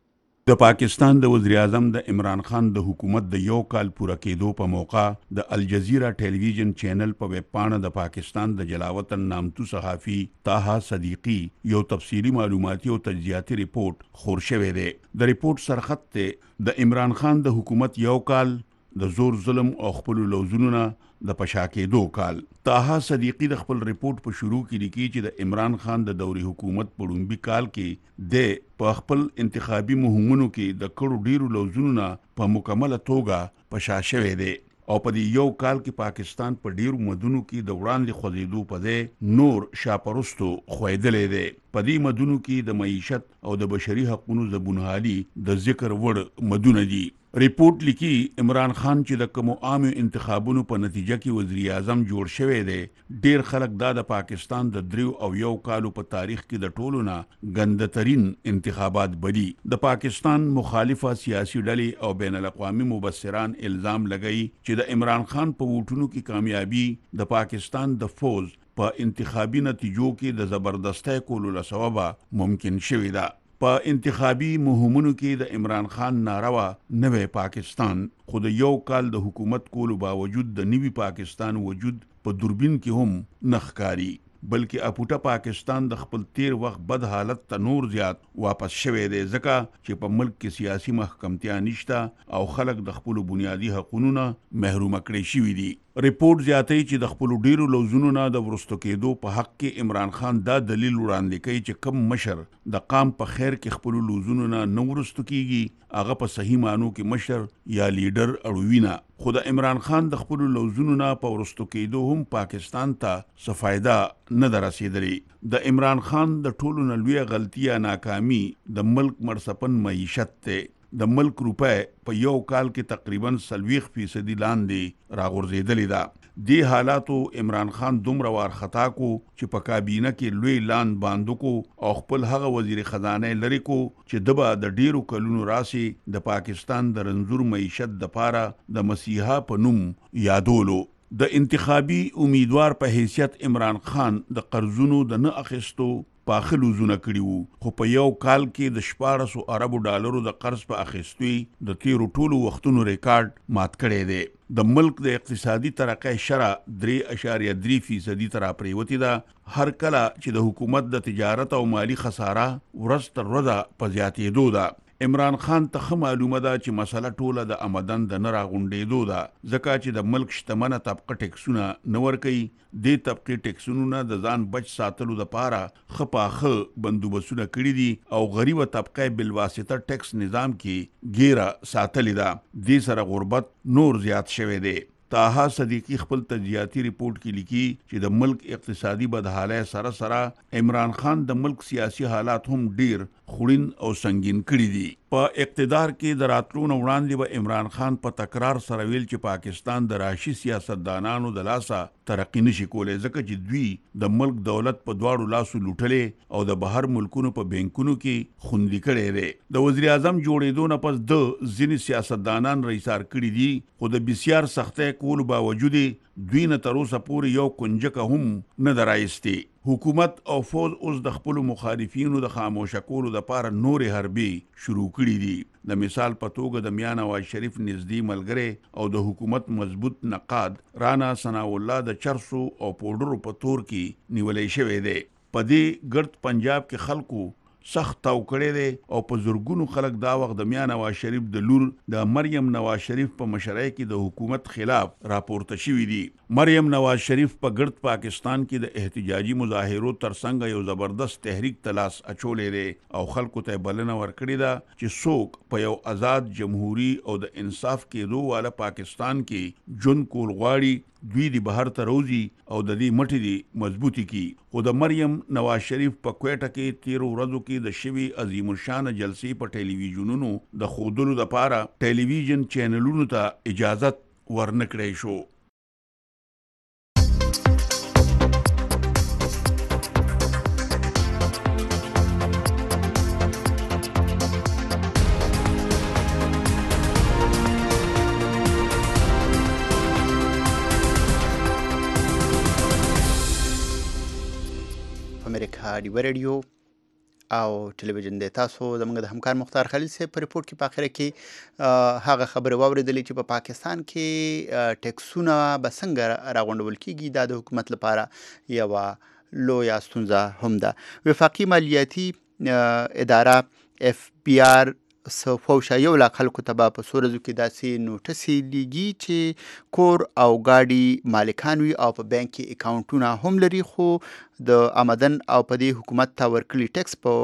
د پاکستان د وزیر اعظم د عمران خان د حکومت د یو کال پوره کېدو په موقع د الجزیره ټلویزیون چینل په ویب پاڼه د پاکستان د جلاوطن نامتو صحافي طه صدیقي یو تفصیلي معلوماتي او تجزیاتي ریپورت خور شوی دی. د ریپورت سرخط ته د عمران خان د حکومت یو کال د زور ظلم او خپل لوزونو نه د پشا کېدو کال. طه صدیقي د خپل ریپورت په شروع کې لیکي چې د عمران خان د دوري حکومت په لومړي کال کې د په خپل انتخابي مهمونو کې د کړو ډیرو لوزونو نه په مکمله توګه پشا شوی دی او په دې یو کال کې پاکستان په ډیرو مدونو کې د وړاندې خوځېدو په ځای نور شاپرستو خویدلی دی. په دې مدونو کې د معیشت او د بشري حقونو زبونحالي د ذکر وړ مدونه دي. ریپورت لیکي عمران خان چې د کومو عامو انتخابونو په نتیجه کې وزیر اعظم جوړ شوی دی، ډیر خلک دا د پاکستان د 3 او 1 کالو په تاریخ کې د ټولو نه ګندترین انتخابات بدي. د پاکستان مخالفه سیاسي ډلې او بین الاقوامي مبصران الزام لګوي چې د عمران خان په ووټونو کې کامیابی د پاکستان د فوز په انتخابي نتیجو کې د زبردستی کولو له سببه ممکن شوی ده. په انتخابي مهمونو کې د عمران خان ناروا نوې پاکستان خو د یو کال د حکومت کولو باوجود د نوي پاکستان وجود په دوربین کې هم نه ښکاري، بلکې اپوټه پاکستان د خپل تیر وخت بد حالت ته نور زیات واپس شوی دی، ځکه چې په ملک کې سیاسي محکمتیا نشته او خلک د خپل بنیادی حقوقو نه محروم کړي شوي دي. ریپورت زیاتوي چې د خپل ډیرو لوزونو نه د ورستو کېدو په حق کې عمران خان دا دلیل وړاندې کوي چې کم مشر د قام په خیر کې خپل لوزونو نه ورستو کیږي هغه په صحیح معنو کې مشر یا لیډر اړوي نه. خو د عمران خان د خپل لوزونو نه په ورستو کېدو هم پاکستان ته څه فایده نه ده رسېدلې. د عمران خان د ټولو نه لویه غلطي یا ناکامي د ملک مرسپن معیشت دی. د ملک روپۍ په یو کال کې تقریبا 40% لاندې راغورځېدلې ده. دې حالاتو عمران خان دومره وارخطا کو چې په کابینه کې لوی لاند باندو کو او خپل هغه وزیر خزانه لري کو چې دبا د ډیرو کلونو راسي د پاکستان د رنځور معیشت د پاره د مسیحا په نوم یادولو. د انتخابي امیدوار په حیثیت عمران خان د قرضونو د نه اخیستو پاخه لوزونه کړي وو، خو په یو کال کې د 1400 اربو ډالرو د قرض په اخیستوي د تیرو ټولو وختونو ریکارډ مات کړی دی. د ملک د اقتصادي ترقۍ شرح 3.3% ته راپریوتې ده. هر کله چې د حکومت د تجارت او مالی خساره ورځ تر ورځه په زیاتېدو ده. عمران خان ته ښه معلومه ده چې مسله ټوله د آمدن د نه راغونډېدو ده، ځکه چې د ملک شتمنه طبقه ټیکسونه نه ورکوي. دې طبقې ټیکسونو د ځان بچ ساتلو دپاره ښه پاخه بندوبستونه کړي دي او غریبه طبقه بالواسطه ټیکس نظام کې ګیره ساتلې ده. دې سره غربت نور زیات شوی دی. طاها صدیقی خپل تجزیاتی ریپورت کې لیکي چې د ملک اقتصادي بدحالۍ سره سره عمران خان د ملک سیاسي حالات هم ډیر خوړین او سنگین کړي دي. په اقتدار کې د راتلو نه وړاندې به عمران خان په تکرار سره ویل چې پاکستان د راشي سیاستدانانو د لاسه ترقی نشي کولی، ځکه چې دوی د ملک دولت په دواړو لاسو لوټلې او د بهر ملکونو په بینکونو کې خوندي کړی دی. د وزیر اعظم جوړېدو نه پس د ځینې سیاستدانان رئیسار کړي دي، خو د بسیار سختۍ کولو باوجود دوی نه تر اوسه پورې یو کنجکه هم نه ده رایستې. حکومت او فوج اوس د خپلو مخالفینو د خاموشه کولو دپاره نورې حربې شروع کړي دي. د مثال په توګه د میاں نواز شریف نږدې ملګری او د حکومت مضبوط نقاد رانا ثناء الله د چرسو او پوډرو په تور کې نیولی شوی دی. په دې ګرد پنجاب کې خلکو سخت تاو کړی دی او په زرګونو خلک دا وخت د میاں نواز شریف د لور د مریم نواز شریف په مشرۍ کې د حکومت خلاف راپورته شوي دي. مریم نواز شریف په ګرد پاکستان کې د احتجاجي مظاهرو ترڅنګ یو زبردست تحریک ته لاس اچولی دی او خلکو ته بلنه ورکړې ده چې څوک په یو آزاد جمهوري او د انصاف کېدو والا پاکستان کې ژوند کول غواړي، دوی دی بهر ته روزي او د دې مټې دی مضبوطی کی. خو د مریم نواز شریف په کوټه کې 13 ورځو کې د شوي عظیم الشان جلسې په ټلویزیونونو د ښودلو دپاره ټلویزیون چینلونو ته اجازت ورنکړی شو. امریکا ډیوه ریډیو او ټلویزیون دی. تاسو زموږ د همکار مختار خلیل صاحب په ریپورت کې په اخره کې هغه خبرې واورېدلې چې په پاکستان کې ټیکسونه به څنګه راغونډول کېږي. دا د حکومت لپاره یوه لویه ستونزه هم ده. وفاقي مالیاتي اداره FBI فوشا 1 لاک خلکو ته به په څو ورځو کې داسې نوټسې لیږي چې کور او ګاډي مالکان وي او په بانک کې اکاونټونه هم لري، خو د آمدن او په دې حکومت ته ورکړي ټیکس په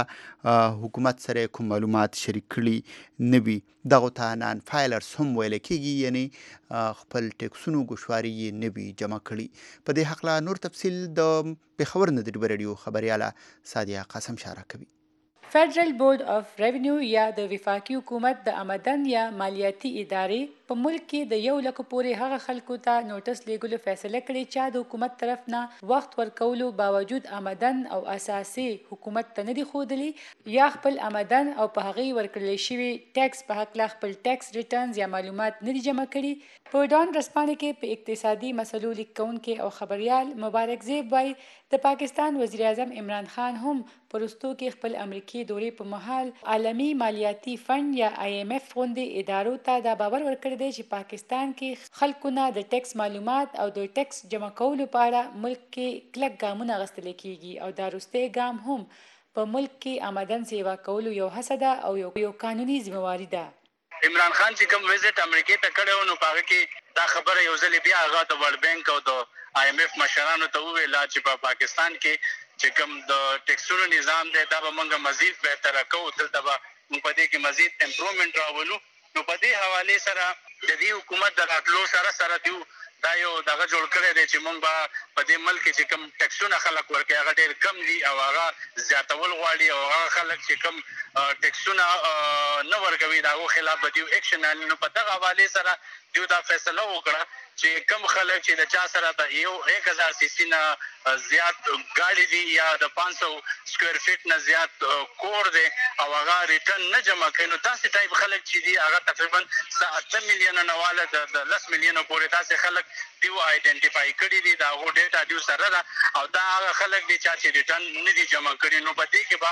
اړه حکومت سره کوم معلومات شریک کړي نه وي. دغو ته نان فایلرز هم ویل کېږي، یعنی خپل ټیکسونو ګوشواري یې نه وي جمع کړي. په دې هکله نور تفصیل د پېښور نه د ډیوه ریډیو خبریاله سادیه قاسم شاره کوي. فیډرل بورډ اف ریونیو یا د وفاقي حکومت د آمدن یا مالیاتي ادارې په ملک کې د 1 لک پورې هغه خلکو ته نوټس لیږلو فیصله کړې چې د حکومت طرف نه وخت ورکولو باوجود آمدن او اساسي حکومت ته نه دي ښودلي یا خپل آمدن او په هغې ورکړلی شوي ټیکس په هکله خپل ټیکس ریټرنز یا معلومات نه دي جمع کړي. په ډان ورځپاڼې کې په اقتصادي مسلو لیک کوونکی او خبریال مبارک زیب وایي د پاکستان وزیر اعظم عمران خان هم په وروستو کې خپل امریکي دورې په مهال عالمي مالیاتي فنډ یا IMF غوندې ادارو ته دا باور ورکړی دی چې پاکستان کې خلکو نه د ټیکس معلومات او د ټیکس جمع کولو په اړه ملک کې کلک ګامونه اخیستل کېږي او دا وروستی ګام هم په ملک کې آمدن سیوا کولو یو هڅه ده او یو قانوني ذمہواري ده. عمران خان چې کوم وزټ امریکې ته کړی و نو په هغه کې دا خبره یو ځل بیا هغه د ورلد بانک او د IMF مشرانو ته وویل چې په پاکستان کې چې کوم د ټیکسونو نظام دی دا به موږ مزید بهتره کوو، دلته به موږ په دې کې مزید امپروومنټ راولو. نو په دې حوالې سره د دې حکومت د راتلو سره دیو دا یو دغه جوړ کړی دی چې موږ به په دې ملک کې چې کوم ټیکسونه خلک ورکوي هغه ډېر کم دي او هغه زیاتول غواړي او هغه خلک چې کوم ټیکسونه نه ورکوي د هغو خلاف به دیو ایکشن اخلي. نو په دغه حوالې سره دیو دا فیصله وکړه چې کم خلک چې د چا سره د یو 1000 سیسی نه زیات ګاډي دي یا د 500 سکوير فیټ نه زیات کور دی او هغه ریټرن نه جمع کوي، نو تاسې ټایپ خلک چې دي هغه تقریبا 8 میلیونه نه واله د 10 میلیونه پورې تاسې خلک دیو آیډنټیفای کړي دي، د هغو ډیټا دیو سره ده او دا هغه خلک دي چې ریټرن نه دي جمع کړي. نو په دې کې به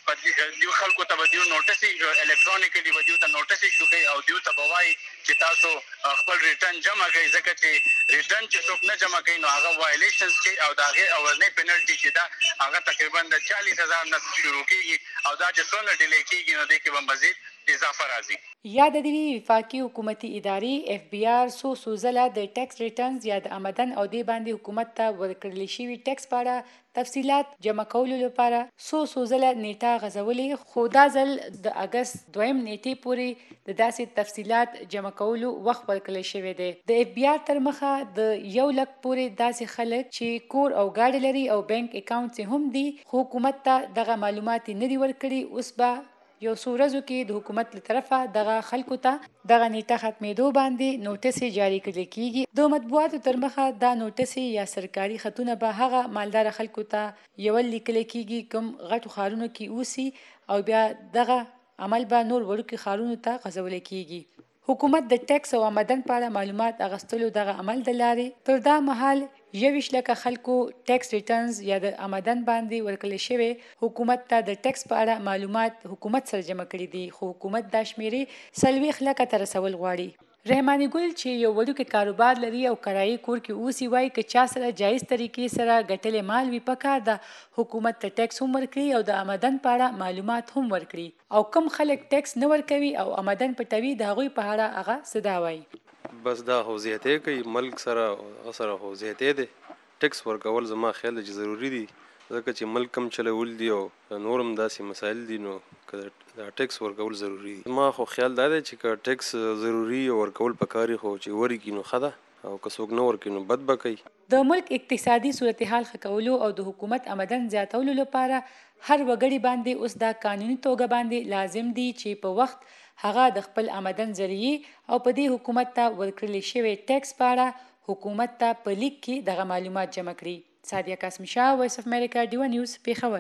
دیو خلکو ته به دیو نوټس الکترونیکلی به دیو ته نوټس ایشو کوي او دیو ته به وایي چې تاسو خپل ریټرن جمع کړئ، ځکه چې ریټرن چې څوک نه جمع کوي نو هغه وایلیشنز کوي او د هغې اولنۍ پینلټي چې ده هغه تقریبا د 40,000 نه شروع کېږي او دا چې څومره ډیلی کېږي نو دې کې به مزید اضافه راځي. یاد دي وفاقي حکومتي ادارې FBI څو ځله د ټیکس ریټرنز یا د آمدن او دې باندې حکومت ته ورکړل شوي ټیکس په اړه تفصیلات جمع کولو لپاره څو ځله نیټه غځولې، خو دا ځل د اګست 2 نیټې پورې د داسې تفصیلات جمع کولو وخت ورکړل شوی دی. د FBI تر مخه د 1 لک پورې داسې خلک چې کور او ګاډي لري او بانک اکاونټ هم دي خو حکومت ته دغه معلومات نه دي ورکړي. اوس به یو څو ورځو کې د حکومت له طرفه دغه خلکو ته دغه نیټه ختمېدو باندې نوټس جاری کړل کېږي. د مطبوعاتو تر مخه دا نوټس یا سرکاري خطونه به هغه مالدار خلکو ته یو لیکل کېږي کوم غټو ښارونو کې اوسي او بیا دغه عمل به نور وړوکي ښارونو ته غځول کېږي. حکومت د ټیکس او آمدن په اړه معلومات اخیستلو دغه عمل د لارې تر دا مهال 21 لکه خلکو ټیکس ریټرنز یا د آمدن باندې ورکړل شوی حکومت ته د ټیکس په اړه معلومات حکومت سره جمع کړي دي، خو حکومت دا شمیرې 40 لکه ته رسول غواړي. رحماني ګل چې یو وړوکی کاروبار لري او کرایي کور کې اوسي وایي که چا سره جایز طریقې سره ګټلې مال وي پکار ده حکومت ته ټیکس هم ورکړي او د آمدن په اړه معلومات هم ورکړي، او کم خلک ټیکس نه ورکوي او آمدن پټوي د هغوی په اړه هغه څه دا وایي. بس دا خو زیاتې کوي، ملک سره خو زیاتې دی. ټیکس ورکول زما خیال دی چې ضروري دي، ځکه چې ملک کم چلول دي او نورم داسې مسایل دي نو دا ټیکس ورکول ضروري دي. زما خو خیال دا دی چې که ټیکس ضروري ورکول پکاري خو چې ورکړي نو ښه ده او که څوک نه ورکړي نو بد به کوي. د ملک اقتصادي صورتحال ښه کولو او د حکومت آمدن زیاتولو لپاره هر وګړي باندې اوس دا قانوني توګه باندې لازم دي چې په وخت هغه د خپل آمدن ذریعې او په دې حکومت ته ورکړل شوی ټیکس په اړه حکومت ته په لیک کې دغه معلومات جمع کړي. سادیه قاسمی شاه، وایس اف امریکا، ډیوا نیوز، پیښور.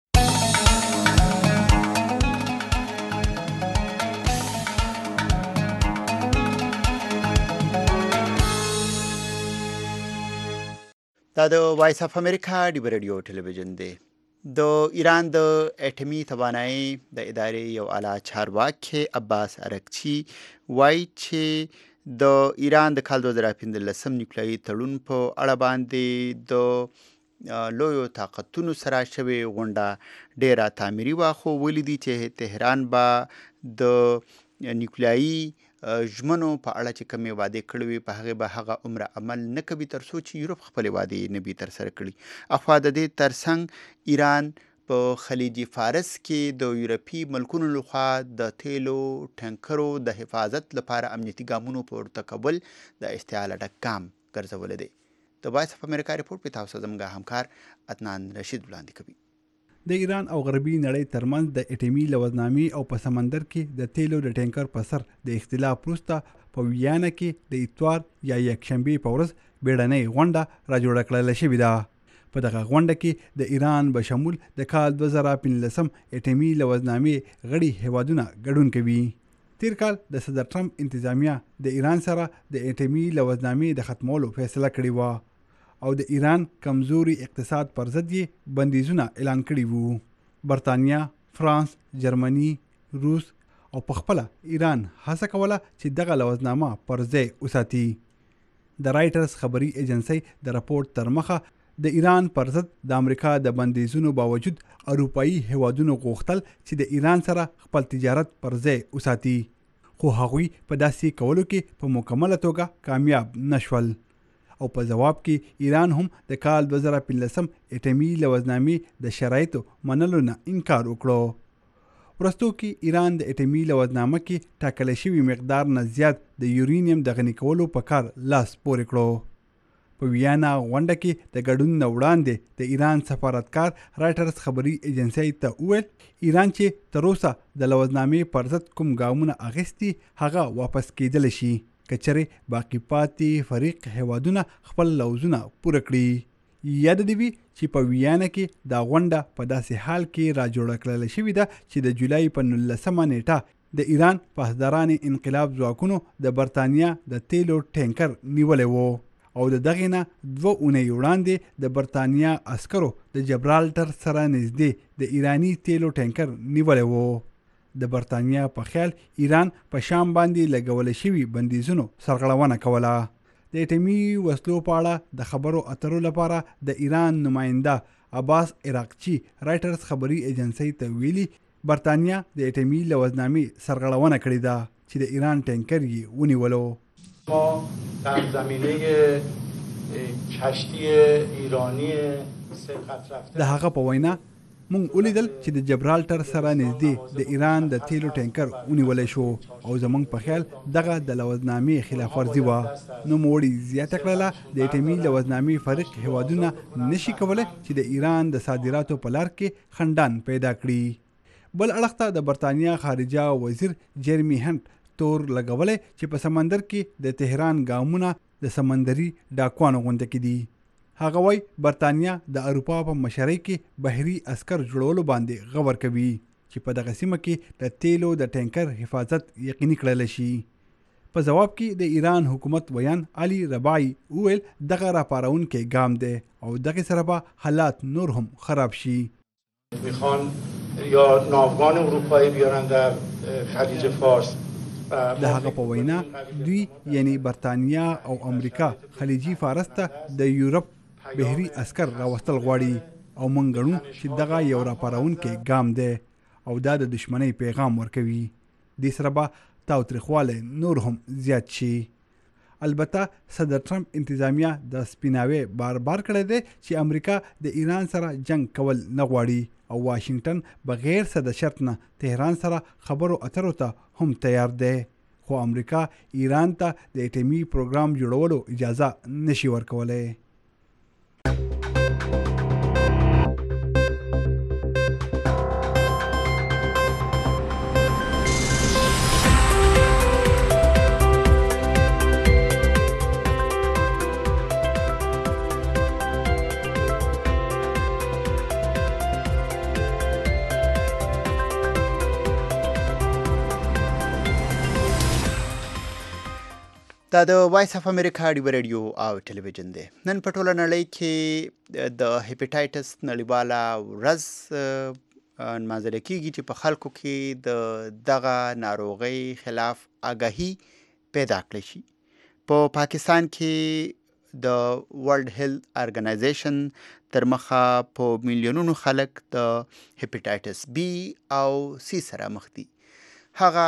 دا د وایس اف امریکا ډیوا ریډیو ټلویزیون دی. د ایران د اټومي توانایي د ادارې یو اعلی چارواکي عباس ارغچی وایي چې د ایران د کال 2015 نیوکلیايي تړون په اړه باندې د لویو طاقتونو سره شوې غونډه ډیره تعمیري وه، خو ولیدي چې تهران به د نیوکلیايي ژمنو په اړه چې کومې وعدې کړې وي په هغې به هغه عمره عمل نه کوي تر څو چې یورپ خپلې وعدې نه وي ترسره کړي. اخوا د دې ترڅنګ ایران په خلیج فارس کې د یورپي ملکونو لخوا د تیلو ټانکرو د حفاظت لپاره امنیتي ګامونو پورته کول د استعاله ډک ګام ګرځولی دی. د وایس اف امریکا ریپورټ په تاسو زموږ همکار عدنان رشید وړاندې کوي. د ایران او غربي نړۍ ترمنځ د اټومي لوزنامې او په سمندر کې د تیلو د ټانکر په سر د اختلاف وروسته په ویانا کې د اتوار یا یکشنبې په ورځ بیړنۍ غونډه راجوړه کړل شوې ده. په دغه غونډه کې د ایران به شمول د کال 2015 اټومي لوزنامې غړي هیوادونه ګډون کوي. تیر کال د صدر ټرمپ انتظامیه د ایران سره د اټومي لوزنامې د ختمولو فیصله کړې وه او د ایران کمزوري اقتصاد پر ضد یې بندیزونه اعلان کړي وو. برطانیه، فرانس، جرمني، روس او په خپله ایران هڅه کوله چې دغه لوزنامه پر ځای وساتي. د رایټرز خبري ایجنسۍ د راپورټ تر مخه د ایران پر ضد د امریکا د بندیزونو باوجود اروپایي هیوادونو غوښتل چې د ایران سره خپل تجارت پر ځای وساتي، خو هغوی په داسې کولو کې په مکمله توګه کامیاب نشول او په جواب کې ایران هم د کال 2015 اټومي لوزنامې د شرایطو منلو نه انکار وکړو. ورستو کې ایران د اټومي لوزنامه کې ټاکل شوي مقدار نه زیات د یورینیم د غني کولو په کار لاس پورې کړو. په ویانا غونډه کې د ګډون نه وړاندې د ایران سفارتکار رایټرز خبري ایجنسۍ ته وویل ایران چې تر اوسه د لوزنامې پر ضد کوم ګامونه اخیستي هغه واپس کېدلی شي که چېرې باقي پاتې فریق هیوادونه خپل لوزونه پوره کړي. یاد دې وي چې په ویانا کې دا غونډه په داسې حال کې راجوړه کړل شوې ده چې د جولای په 19 نیټه د ایران پاسداران انقلاب ځواکونو د برطانیه د تیلو ټانکر نیولی و او د دغې نه 2 اونۍ وړاندې د برطانیا عسکرو د جبرالټر سره نږدې د ایرانی تیلو ټینکر نیولی و. د برطانیا په خیال ایران په شام باندې لګول شوي بندیزونو سرغړونه کوله. د اټومي وسلو په اړه د خبرو اترو لپاره د ایران نماینده عباس عراقچي رایټرز خبري ایجنسی ته ویلي برطانیا د اټومي لوزنامې سرغړونه کړې ده چې د ایران ټینکر یې ونیولو. ما در زمینه کشتی ایرانی سرقت رفته د هغه په وینا مونږ ولیدل چې د جبرالټر سره نږدې د ایران د تیلو ټینکر ونیولی شو او زمونږ په خیال دغه د لوزنامې خلاف ورزي وه. نوموړي زیاته کړله د اټومي لوزنامې فریق هیوادونه نشي کولی چې د ایران د صادراتو په لار کې خنډان پیدا کړي. بل اړخ ته د برطانیا خارجه وزیر جیرمی هنټ تور لګولی چې په سمندر کې د تهران ګامونه د سمندري ډاکوانو غونډه کې دي. هغه وایي برطانیا د اروپا په مشرۍ کې بحري عسکر جوړولو باندې غور کوي چې په دغه سیمه کې د تیلو د ټینکر حفاظت یقیني کړلی شي. په جواب کې د ایران حکومت ویان علي رباعي وویل دغه راپارونکی ګام دی او دغې سره به حالات نور هم خراب شي. میخوان یا ناوگان اروپایی بیارن در خلیج فارس. د هغه په وینا دوی یعنی برطانیا او امریکا خلیجي فارس ته د یورپ بحري عسکر راوستل غواړي او موږ ګڼو چې دغه یو راپارونکی ګام دی او دا د دشمنۍ پیغام ورکوي. دې سره به تاوتریخوالی نور هم زیات شي. البته صدر ټرمپ انتظامیه د سپیناوي بار کړی دی چې امریکا د ایران سره جنگ کول نه غواړي او واشنگټن بغیر څه د شرط نه تهران سره خبرو اترو ته هم تیار دی. خو امریکا ایران ته د اټومي پروګرام جوړولو اجازه نشي ورکولی. دا د وایس اف امریکا ډیو ریډیو او ټلویزیون دی. نن په ټوله نړۍ کې د هیپاټایټس نړیواله ورځ نمانځل کیږي چې په خلکو کې د دغه ناروغۍ خلاف آګاهي پیدا کړی شي. په پاکستان کې د ورلد هیلث ارګنایزیشن تر مخه په میلیونونو خلک د هیپاټایټس بی او سی سره مخ دي. هغه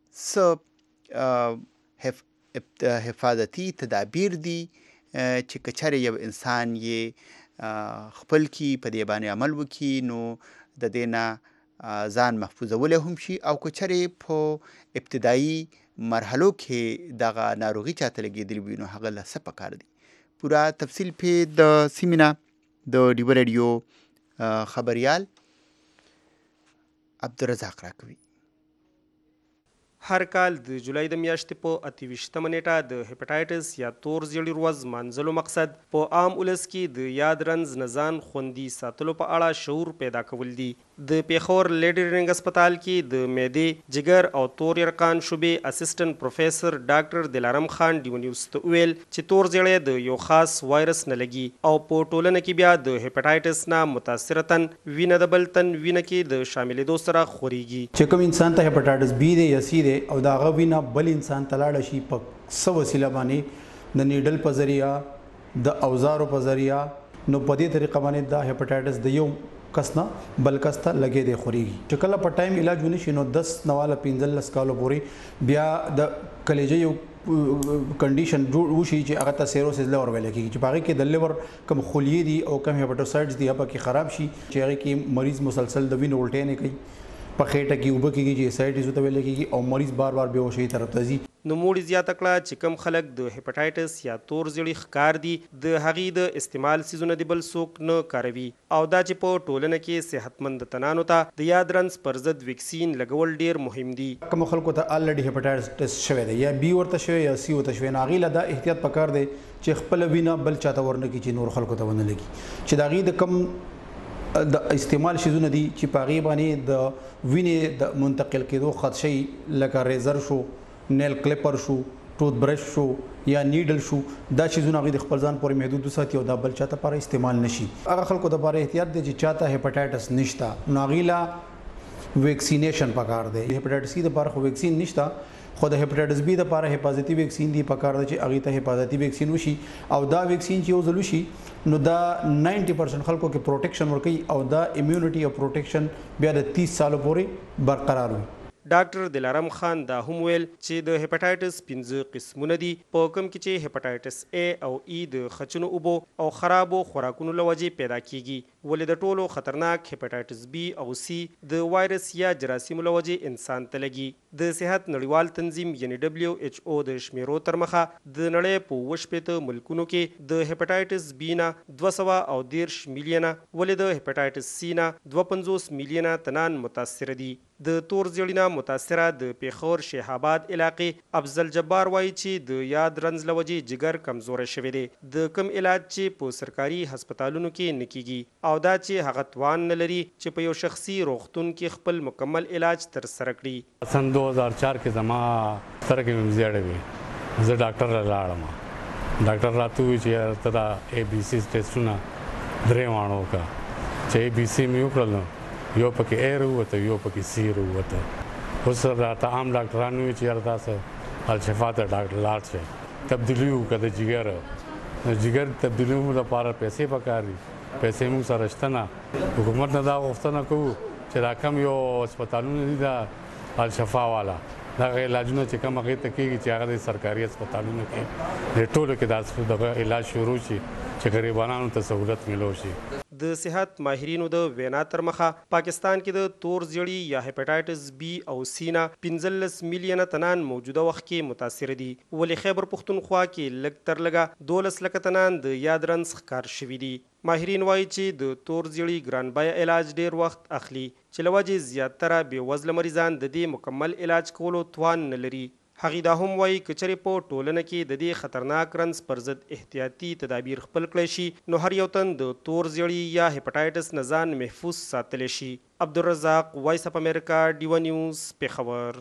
څه حفاظتي تدابیر دي چې که چېرې یو انسان یې خپل کی په دې باندې عمل وکړي نو د دې نه ځان محفوظولی هم شي او که چېرې په ابتدایي مرحلو کې دغه ناروغي چاته لګېدلي وي نو هغه له څه پکار دي. پوره تفصیل پې د سیمې نه د ډیو ریډیو خبریال عبدالرزاق راکوي. هر کال د جولای د میاشتې په 28مه نیټه د هیپاټایټس یا تور زیړي ورځ مانځلو مقصد په عام ولس کې د یاد رنځ نه ځان خوندي ساتلو په اړه شعور پیدا کول دي. د پیښور لیډي رینګ هسپتال کې د معدې جګر او تور یرقان شعبې اسسټنټ پروفیسر ډاکټر دلارم خان ډیو نیوز ته وویل چې تور زیړی د یو خاص وایرس نه لګي او په ټولنه کې بیا د هیپاټایټس نه متاثره تن وینه د بل تن وینه کې د شاملېدو سره خورېږي. چې کوم انسان ته هیپاټایټس بی دی یا سی دی او دا هغه وینه بل انسان ته لاړه شي په څه وسیله باندې د نیډل په ذریعه د اوزارو په ذریعه نو په دې طریقه باندې د هیپاټایټس د یو کس نه بل کس ته لګې دی خورېږي. چې کله په ټایم علاج ونه شي نو 10 نواله 15 کالو پورې بیا د کلیجې یو کنډیشن جوړ وشي چې هغه ته سیروسس لیور ویل کېږي چې په هغې کې د لیور کوم خلیې دي او کوم هیپاټوسایډز دي هغه کې خراب شي چې هغې کې مریض مسلسل د وینې الټۍ نه کوي په خېټه کې اوبه کېږي چې اسایټس ورته ویل کېږي او مریض بار بار بېهوشۍ طرف ته ځي. نوموړي زیاته کړه چې کوم خلک د هیپاټایټس یا تور زیړي ښکار دي د هغې د استعمال څیزونه دي بل څوک نه کاروي او دا چې په ټولنه کې صحتمند تنانو ته د یاد رنځ پر ضد ویکسین لګول ډیر مهم دي. کوم خلکو ته الریډي هیپاټایټس ټیسټ شوی دی یا بی ورته شوی یا سی ورته شوی نو هغې له دا احتیاط پکار دی چې خپله وینه بل چاته ورنه کړي چې نور خلکو ته ونه لګي چې د هغې د کوم د استعمال شیزونه دي چې په هغې باندې د وینې د منتقل کېدو خدشې لکه ریزر شو نیل کلیپر شو ټوت برش شو یا نیډل شو دا شیزونه هغه د خپل ځان پورې محدود وساتي او دا بل چاته لپاره استعمال نشي. هغه خلکو د لپاره احتیاط دی چې چاته هپاټایټس نشته نو هغه ویکسینیشن پکار دی. هپاټایټس سی د لپاره خو ویکسین نشته خو د هپاټایټس بی د لپاره حفاظتي ویکسین دی پکار دی چې هغه ته حفاظتي ویکسین وشي او دا ویکسین چې یو ځل وشي نو دا 90% خلکو کې پروټیکشن ورکوي او دا امیونټي او پروټیکشن بیا د 30 سالو پورې برقرار وي. ډاکټر دلارم خان دا هم ویل چې د هپاټایټس 5 قسمونه دي په کوم کې چې هپاټایټس A او E د خچنو اوبو او خرابو خوراکونو لوجې پیدا کیږي ولې د ټولو خطرناک هپاټایټس B او C د وایرس یا جراثیمو لوجې انسان ته لګي. د صحت نړیوال تنظیم یعنی WHO د شمیرو تر مخه د نړۍ په 80 ملکونو کې د هپاټایټس B نه 213 میلیونه ولې د هپاټایټس C نه 52 میلیونه تنان متاثر دي. د تور زیړینا متاثره د پیښور شهاباد علاقې افضل جبار وایي چې د یاد رنز لوجې جګر کمزوری شوی دی. د کم علاج چې په سرکاري هسپتالونو کې نه کیږي او دا چې هغه توان نه لري چې په یو شخصي روغتون کې خپل مکمل علاج ترسره کړي. سن 2004 کې زما سره کې زیاړه وي زه ډاکټر لاړم. ډاکټر راته وی چې ته دا ABC ټیسټونه درې وانه وکړه چې ABC مې وکړل یو پکې A وروته یو پکې C وروته. اوس راته عام ډاکټرانو وی چې تاسو الشفا ته ډاکټر لاړ شئ تبدیلی وکړه د جګر تبدیلی لپاره پیسې پکاري پیسې موږ سره شته نه. حکومت نه دا غوښتنه کوو چې دا کم یو هسپتالونه دي دا الشفا والا دا علاجونه چې کوم هغه ته کېږي چې هغه د سرکاري هسپتالونو کې د ټولو کې دا علاج شروع شي چې غریبانو ته سہولت ملو شي. د صحت ماهرینو د وینا تر مخه پاکستان کې د تور زیړی یا هپاټایټس B او C نه 15 میلیونه تنان موجوده وخت کې متاثر دي ولې خیبر پښتونخوا کې لږ تر لږه 12 لکه تنان د یاد رنز ښکار شوي دي. ماهرین وایي چې د تور زیړی ګران بیه علاج ډیر وخت اخلي چې لوجې زیاتره بې وزله مریضان د دې مکمل علاج کولو توان نه لري. هغې دا هم وایي که چېرې په ټولنه کې د دې خطرناک رنز پر ضد احتیاطي تدابیر خپل کړی شي نو هر یو تن د تور زیړي یا هپاټایټس نه ځان محفوظ ساتلی شي. عبدالرزاق وایس اف امریکا ډیوه نیوز پېښور.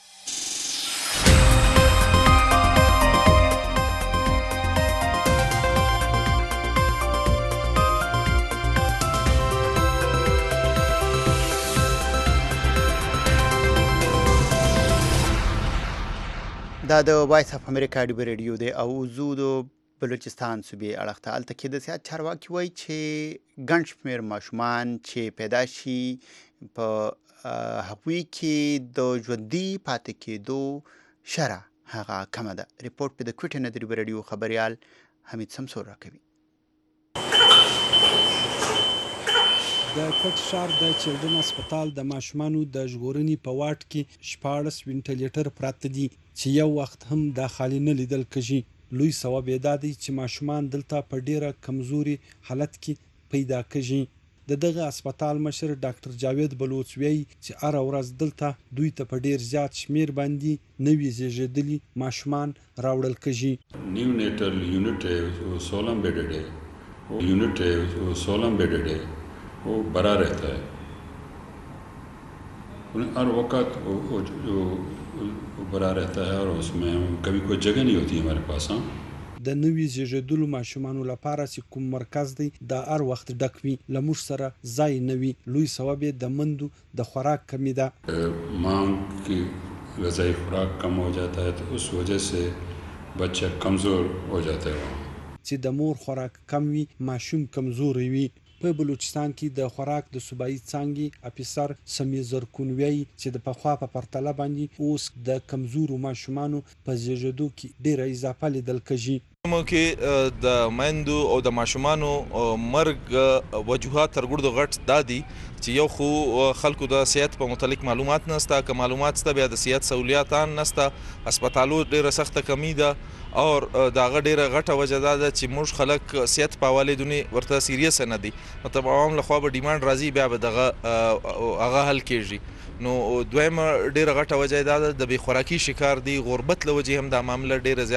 دا د وایس اف امریکا ډیوه ریډیو دی او زو د بلوچستان صوبې اړخ ته هلته کې د سیاست چارواکي وایي چې ګڼ شمېر ماشومان چې پیدا شي په هغوی کې د ژوندي پاتې کېدو شرح هغه کمه ده. ریپورټ په د کوټې نه د ډیوه ریډیو خبریال حمید سمسور راکوي. د کوټ ښار د چلډرن هسپتال د ماشومانو د ژغورنې په واټ کې 14 وینټیلیټر پراته دي چې یو وخت هم دا خالي نه لیدل کېږي. لوی سبب یې دا دی چې ماشومان دلته په ډیره کمزوري حالت کې پیدا کېږي. د دغه هسپتال مشر ډاکټر جاوید بلوچ وایي چې هره ورځ دلته دوی ته په ډیر زیات شمیر باندې نوي زیږیدلي ماشومان راوړل کېږي. نیونیټل یونٹ 16 بیڈڈ ہے یونٹ 16 بیڈڈ ہے وہ بھرا رہتا ہے ہر وقت بھرا رہتا ہے اور اس میں کبھی کوئی جگہ نہیں ہوتی ہمارے پاس. د نوي زیږیدلو ماشومانو لپاره چې کوم مرکز دی دا هر وخت ډک وي له موږ سره ځای نه وي. لوی سبب یې د مندو د خوراک کمی ده. مانگ کی غذائی خوراک کم ہو جاتا ہے تو اس وجہ سے بچہ کمزور ہو جاتا ہے. چې د مور خوراک کم وي ماشوم کمزوری وي. په بلوچستان کې د خوراک د صوبایي څانګې افیسر سمیع زرکون وایي چې د پخوا په پرتله باندې اوس د کمزورو ماشومانو په زیږیدو کې ډیره اضافه لیدل کېږي. کې د میندو او د ماشومانو مرګ وجوهات تر ګردو غټ دا دي چې یو خو خلکو د صحت په متعلق معلومات نسته که معلومات سته بیا د صحت سہولیات نسته هسپتالو ډیره سخته کمی ده اور داغه ډیره غټه وجه ده چې موږ خلک صحت په حواله دونې ورته سیریس نه دي مطلب عوام لخوا به ډیماند راځي بیا به دغه هغه حل کېږي. نو دویمه ډیره غټه وجه ده د بې خوراکي شکار دي غربت له وجې هم دا معامله ډیره زیات دغه.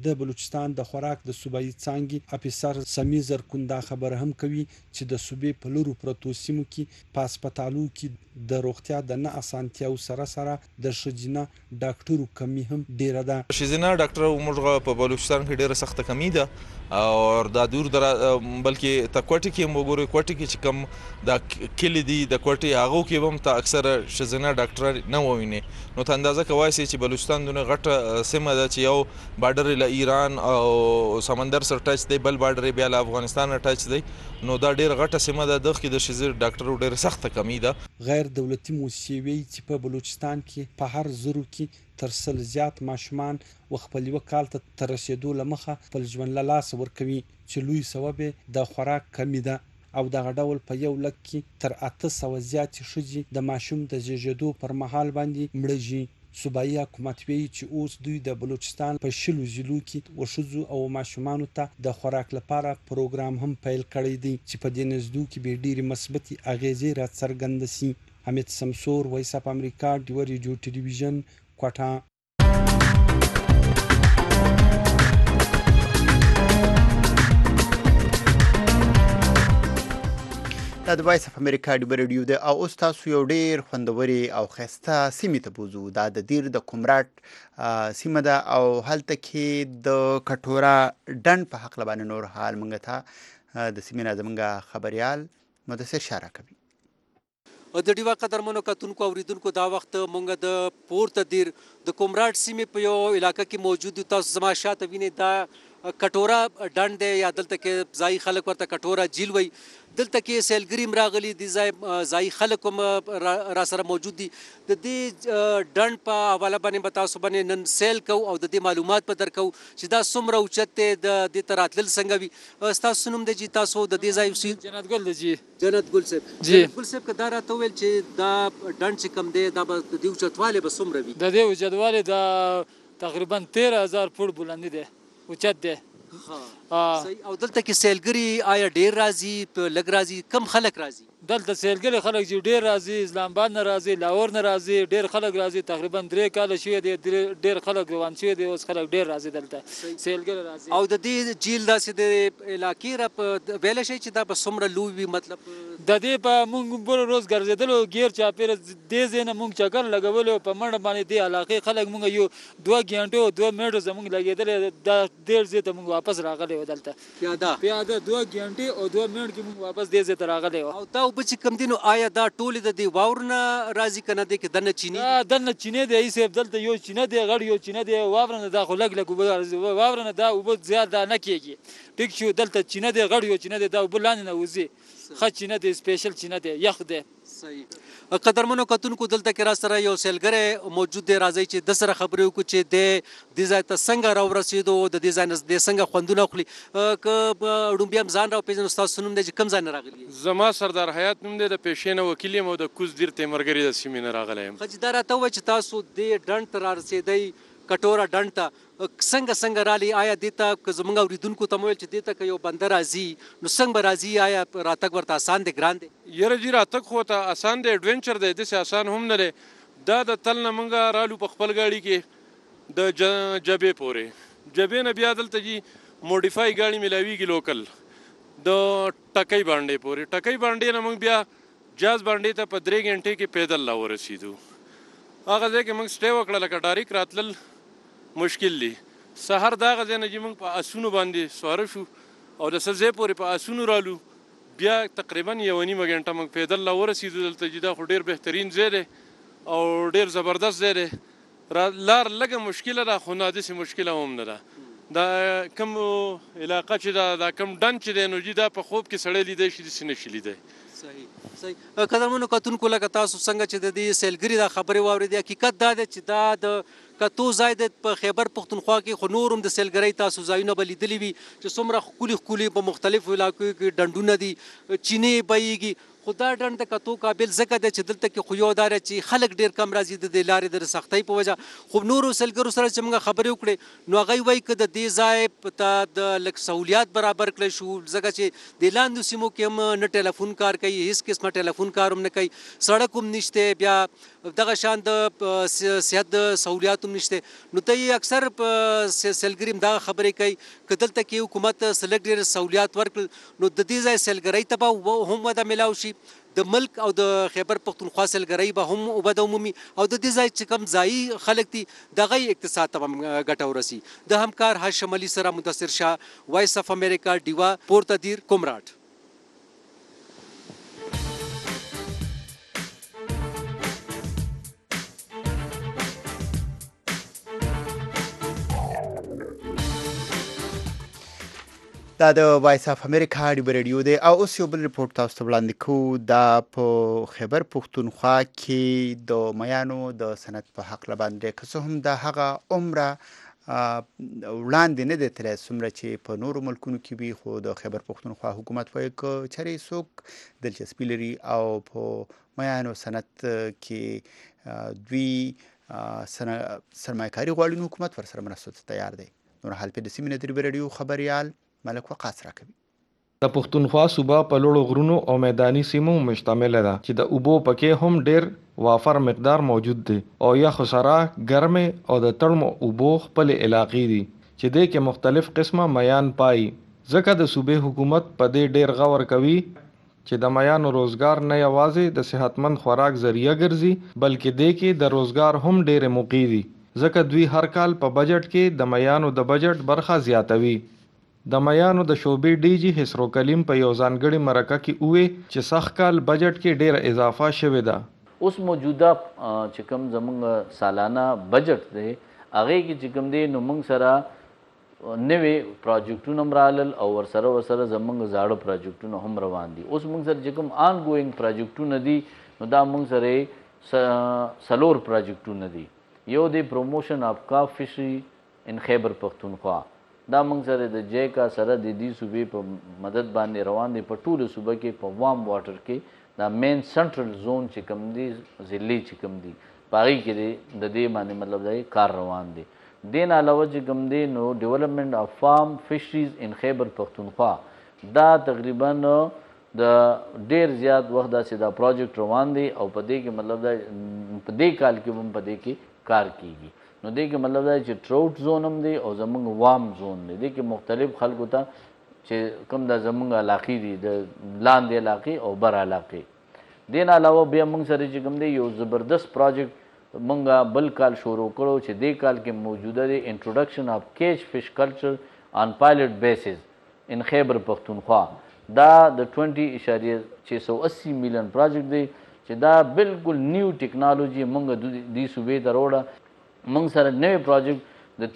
د بلوچستان د خوراک د صوبایي څانګې افیسر سمی زرکون دا خبره هم کوي چې د صوبې په لورو پرتو سیمو کې په هسپتالو کې د روغتیا د نه اسانتیاو سره سره د ښځینه ډاکټرو کمی هم ډیره ده. ښځینه ډاکټر موږ په بلوچستان کې ډیره سخته کمی ده او دا دور بلکې ته کوټې کې هم وګورئ کوټې کې چې کوم دا کلي دي د کوټې هغو کې هم ته اکثره ښځینه ډاکټران نه ووینې نو ته اندازه کوای سې چې بلوچستان دونه غټه سیمه ده چې یو بارډر له ایران او سمندر سره ټچ دی بل بارډر بیا له افغانستان ټچ دی نو دا ډیره غټه سیمه ده دغه کې د ښځې ډاکټرو ډیره سخته کمی ده. غیر دولتي موسسې وایي چې په بلوچستان کې په هر زرو کې تر سل زیات ماشومان خپل یوه کال ته تر رسېدو له مخه خپل ژوند له لاسه ورکوي چې لوی سبب یې د خوراک کمی ده او دغه ډول په یو لک کې تر 800 زیاتې ښځې د ماشوم د زیږېدو پر مهال باندې مړه. صوبایي حکومت وایي چې اوس دوی د بلوچستان په 20 ضلعو کې وښځو او ماشومانو ته د خوراک لپاره پروګرام هم پیل کړی دی چې په دې نزدو کې به ډېرې مثبتې اغیزې راڅرګنده سي. حمید سمسور، وایس اف امریکا، ډیوه ریډیو ټلویزیون، کوټه. دا د وایس اف امریکا ډیوه ریډیو ده او اوس تاسو یو ډېر خوندوري او ښایسته سیمې ته بوځو. دا د دیر د کمراټ سیمه ده او هلته کې د کټوره ډنډ په هکله باندې نور حال موږ ته د سیمې نه زموږ خبریال مدثر اشاره کوي. د ډیوا قدرمنو کتونکو اوریدونکو دا وخت مونږ د پورته دیر د کومراټ سیمې په یو علاقه کې موجود تاسو زما شاته وینئ دا کټوره ډنډ دی یا دلته کې ځایي خلک ورته کټوره جیل وایي. دلته کې سیلګري هم راغلي دي ځایي خلک هم را سره موجود دي. د دې ډنډ په حواله باندې به تاسو باندې نن سیل کوو او د دې معلومات به درکوو چې دا څومره اوچت دی د دې ته راتلل څنګه وي. ستاسو نوم دی چې تاسو د دې ځای اوسېږئ؟ جنت ګل دی جی. جنت ګل صاحب، جنت ګل صاحب که دا راته وویل چې دا ډنډ چې کوم دی دا به د دې اوچتوالی به څومره وي؟ د دې اوچتوالی دا تقریبا 13,000 فوټ بلندي دی، اوچت دی. او دلته کې سیلګري آیا ډیر راځي په لږ راځي کم خلک راځي؟ دلته سیلګري خلک چې ډیر راځي اسلام آباد نه راځي لاهور نه راځي ډیر خلک راځي تقریبا 3 کاله شوي دي ډیر خلک روان شوي دي اوس خلک ډیر راځي دلته سیلګري راځي. او د دې جیل داسې د علاقې را په ویلی شي چې دا به څومره لوی وي مطلب د دې په موږ بل روز ګرځېدلو غیر چاپېره دې ځای نه موږ چکر لګولو په منډه باندې دې علاقې خلک موږ یو 2 غنټې او 2 منټه زموږ لګېدلی دا ډېر ځای ته موږ واپس راغلی و دلته پیاده 2 غنټې او 2 منټ کې موږ واپس دې ځای ته راغلی و. او دا اوبه چې کوم دي نو آیا دا ټولې د دې واورو نه راځي که نه دی که دننه چینې دننه چینې دی ای صاحب دلته یو چینه دی غړ یو چینه دی واوره نه دا خو لږ لږ اوبه راځي واوره نه دا اوبه زیاته نه کېږي ټیک شو دلته چینه دی غړ یو چینه دی دا اوبه لاندې نه وځي ښه چینه دی سپیشل چینه دی یخ دی. صحیح. قدرمنو کتونکو دلته کې را سره یو سیلګری موجود دی راځئ چې د سره خبرې وکړو چې د دې ځای ته څنګه راورسېدو د دې ځای نه د څنګه خوندونه اخلي. که ړومبي هم ځان راوپېژنو ستاسو نوم دی چې کوم ځای نه راغلي؟ زما سردار حیات نوم دی د پیشې نه وکیل یم او د کوز دیر تیمرګري د سیمې نه راغلی یم. ښه چې دا راته ووایه چې تاسو دې ډنډ ته رارسېدئ کټوره ډنډ ته څنګه رالي آیا دې ته که زموږ اورېدونکو ته مو ویل چې دې ته که یو بنده راځي نو څنګه به راځي آیا راتګ ورته آسان دی ګران دی؟ یاره جي راتګ خو ته آسان دی ایډونچر دی داسې آسان هم نه دی. دا د تل نه موږ رالو په خپل ګاډي کې د جبې پورې جبې نه بیا دلته جي موډیفای ګاډي ملاویږي لوکل د ټکۍ باندې پورې ټکۍ باندې نه موږ بیا جاز باندې ته په 3 غنټې کې پیدل لا ورسېدو. هغه ځای کې موږ سټې وکړه لکه ډایرکټ راتلل مشکل دی. سهار دا هغه ځای نه چې موږ په اسونو باندې سواره شو او د څه ځای پورې په اسونو رالو بیا تقریبا 1.5 غنټه موږ پیدل لا ورسېدو. دلته چې دا خو ډېر بهترین ځای دی او ډېر زبردست ځای دی. لار لږه مشکله ده خو نه داسې مشکله هم نه ده. دا کوم علاقه چې دا کوم ډنډ چې دی نو جي دا په خوب کې سړی لیدی شي داسې نه شي لیدی. صحیح. قدرمنو کتونکو لکه تاسو څنګه چې د دې سیلګري دا خبرې واورېدې حقیقت دا دی چې دا د کتو ځای دی په خیبر پښتونخوا کې خو نور هم د سیلګرۍ تاسو ځایونه به لیدلي وي چې څومره ښکلي ښکلي په مختلفو علاقو کې ډنډونه دي چینې بهیږي خو دا ډنډ د کتو قابل ځکه دی چې دلته کې خو یو دا چې خلک ډېر کم راځي د دې لارې د سختۍ په وجه. خو نورو سلګرو سره چې موږ خبرې وکړې نو هغوی وایي که د دې ځای ته د لږ سهولیات برابر کړی شو ځکه چې د لاندو سیمو کې هم نه ټلیفون کار کوي، هېڅ قسمه ټلیفون کار هم نه کوي، سړک هم نشته، بیا دغه شان د صحت د سهولیات هم نشته. نو ته یې اکثر سیلګري هم دغه خبرې کوي که دلته کې حکومت سلګ ډېر سهولیات ورکړل نو د دې ځای سیلګرۍ ته به هم وده میلاو شي، د ملک او د خیبر پختونخوا سیلګرۍ به هم وده ومومي او د دې ځای چې کوم ځایي خلک دي د هغوی اقتصاد ته هم ګټه ورسي. د همکار هاشم علي سره مدثر شاه، وایس اف امریکا، ډیوا، پورته دیر، کومراډ. دا د وایس اف امریکا ډیبه ریډیو دی او اوس یو بل ریپورټ تاسو ته وړاندې کوو. دا په خیبر پښتونخوا کې د میانو د صنعت په هکله باندې که څه هم دا هغه عمره وړاندې نه دی تللی څومره چې په نورو ملکونو کې وي، خو د خیبر پښتونخوا حکومت وایي که چېرې څوک دلچسپي لري او په میانو صنعت کې دوی سرمایه‌کاري غواړي نو حکومت ورسره مرستو ته تیار دی. نور حال په د سیمې نه د ډیبه ریډیو خبریال ملک وقاص راکوي. د پښتونخوا صوبه په لوړو غرونو او میداني سیمو مشتمل ده چې د اوبو پکې هم ډیر وافر مقدار موجود دی او یا خساره ګرمه او د تړمو اوبو خپل علاقې دي چې د کې مختلف قسمه میان پای. ځکه د صوبې حکومت په دې ډیر غور کوي چې د میانو روزګار نه یوازې د صحتمند خوراک ذریعہ ګرځي بلکې د کې د روزګار هم ډیر موقع دي. ځکه دوی هر کال په بجټ کې د میانو د بجټ برخه زیاتوي. د میانو د شعبې ډي جي حسرو کلیم په یو ځانګړي مرکه کې وویل چې سخت کال بجټ کې ډیره اضافه شوې ده. اوس موجوده چې کوم زموږ سالانه بجټ دی هغې کې چې کوم دی نو موږ سره نوې پروجیکټونه هم راغلل او ورسره زموږ زاړه پروجیکټونه هم روان دي. اوس موږ سره چې کوم آن ګوینګ پروجیکټونه دي نو دا موږ سره څلور پروجیکټونه دي. یو دی پروموشن آف کارپ فشری ان خیبر پختونخوا، دا موږ سره د جیکا سره د دې صوبې په مدد باندې روان دی. په ټوله صوبه کې په وام واټر کې دا مین سنټرل زون چې کوم دی ضلعې چې کوم دي په هغې کې د دې باندې مطلب دی کار روان دی. دې نه علاوه چې کوم دی نو ډیولپمنٹ آف فارم فشریز ان خیبر پختونخوا دا تقریبا د ډیر زیات وخت داسې دا پروجیکټ روان دی او په دې کې مطلب دا په دې کال کې هم په دې کې کار کیږي. نو دې کې مطلب دا چې ټروټ زون هم دی او زموږ وام زون دی. دې کې مختلف خلکو ته چې کوم دا زموږ علاقې دي د لاندې علاقې او بر علاقې. دې نه علاوه بیا موږ سره چې کوم دی یو زبردست پروجیکټ موږ بل کال شروع کړو چې دې کال کې موجوده دی انټروډکشن آف کیچ فش کلچر آن پایلټ بیسز ان خیبر پختونخوا. دا د 20.680 میلیون پروجیکټ دی چې دا بالکل نیو ټیکنالوجي موږ دې صوبې ته راوړه. موږ سره نوی پروجیکټ د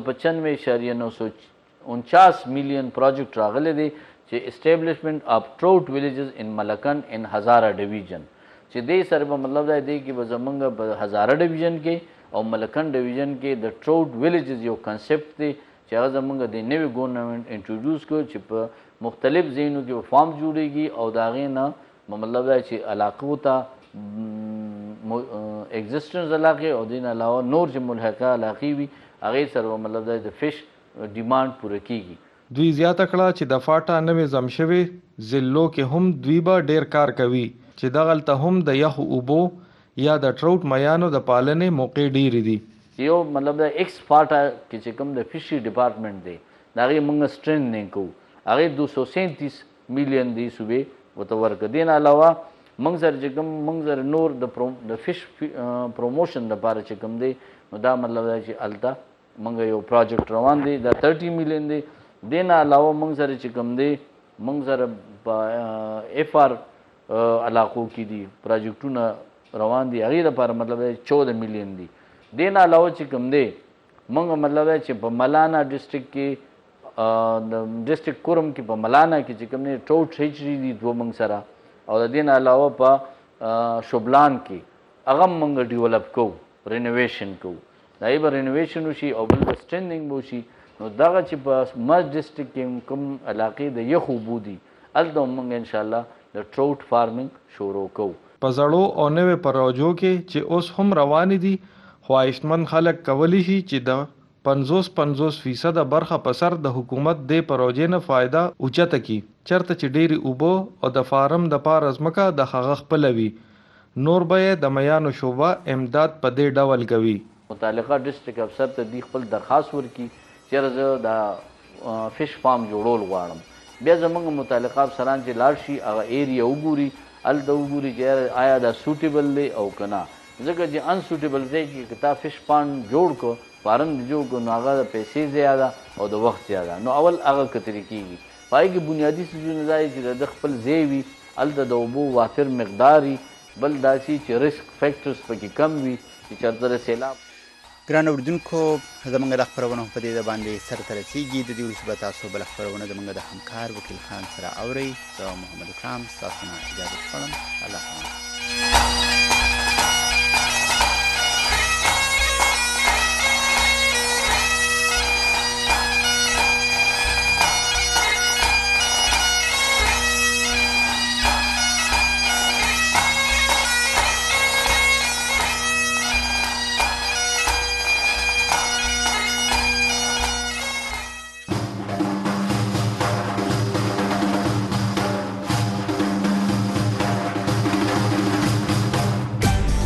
395.949 میلیون پروجیکټ راغلی دی چې اسټیبلشمنٹ آف ټروټ ولیجز ان ملکن ان هزاره ډیویژن چې دې سره به مطلب دا دی کې به زموږ په هزاره ډیویژن کې او ملکن ډیویژن کې د ټروټ ولیجز یو کنسپټ دی چې هغه زموږ د نوي ګورنمنټ انټروډیوس کړو چې په مختلف ځایونو کې فارم جوړېږي او د هغې نه مطلب دا چې علاقو ته ایگزسټنس علاقې او دین علاوه نور چې ملحقه علاقې وي هغې سره مطلب د فش ډیمانډ پوره کیږي. دوی زیاته کړه چې د فاټا نوې زم شوې ضلعو کې هم دوی به ډیر کار کوي چې دغلته هم د یخو اوبو یا د ټروټ میانو د پالنې موقع ډیرې دي. یو مطلب د ایکس فاټا کې چې کوم د فشري ډپارټمنټ دی د هغې موږ سټرینتنینګ کوو. هغې 237 میلیون دی صوبې ورته ورکړه. دې نه علاوه موږ سره چې کوم موږ سره نور د فش پروموشن لپاره چې کوم دی نو دا مطلب دی چې هلته موږ یو پروجیکټ روان دی دا 30 میلیون دی. دې نه علاوه موږ سره چې کوم دی موږ سره په اف آر علاقو کې دي پروجیکټونه روان دي هغې لپاره مطلب دی 14 میلیون دی. دې نه علاوه چې کوم دی موږ مطلب دی چې په ملانا ډسټرکټ کې د ډسټرکټ کورم کې په ملانا کې چې کوم دی ټروټ هیچري دي دوه موږ سره او د دې نه علاوه په شوبلان کې هغه موږ ډیولپ کوو رینوویشن کوو. دا یې به رینوویشن وشي او بل به سټینډینګ به وشي. نو دغه چې په مرج ډسټرکټ کې کوم علاقې د یخو اوبو دي هلته موږ انشاءالله د ټروټ فارمینګ شروع کوو. په زړو او نوې پروژو کې چې اوس هم روانې دي خواهشمند خلک کولی شي چې د 50% برخه په سر د حکومت د پروژې نه فایده اوچته کی چرته چې ډېری اوبو او د فارم د پار ازمکه د هغه خپل وي نور به د میانو شوبه امداد په دې ډول کوي. متعلقه ډیسټریکټ افسر ته دی خپل درخواست ورکړي چې زه د فش فارم جوړول غواړم. بیا زموږ متعلقه افسران چې لاړ شي هغه ایریا وګوري هلته وګوري چې آیا دا سوټیبل دی او که نه. ځکه چې انسوټیبل دی چې که تا فش پانډ جوړ کړو فارم دې جوړ کړو نو هغه د پیسې زیاده او د وخت زیاده نو اول هغه کترې کېږي. په هغې کې بنیادي څیزونه دا دي چې د خپل ځای وي هلته د اوبو وافر مقدار وي بل داسې چې ریسک فیکټرز پکې کم وي چې چېرته د سیلاب. ګران اورېدونکو زموږ د خپرونو په دې باندې سرته رسېږي. د دې وروسته به تاسو بله خپرونه زموږ د همکار وکیل خان سره اورئ. زه محمد اکرام ستاسو نه اجازه غواړم. الله حافظ.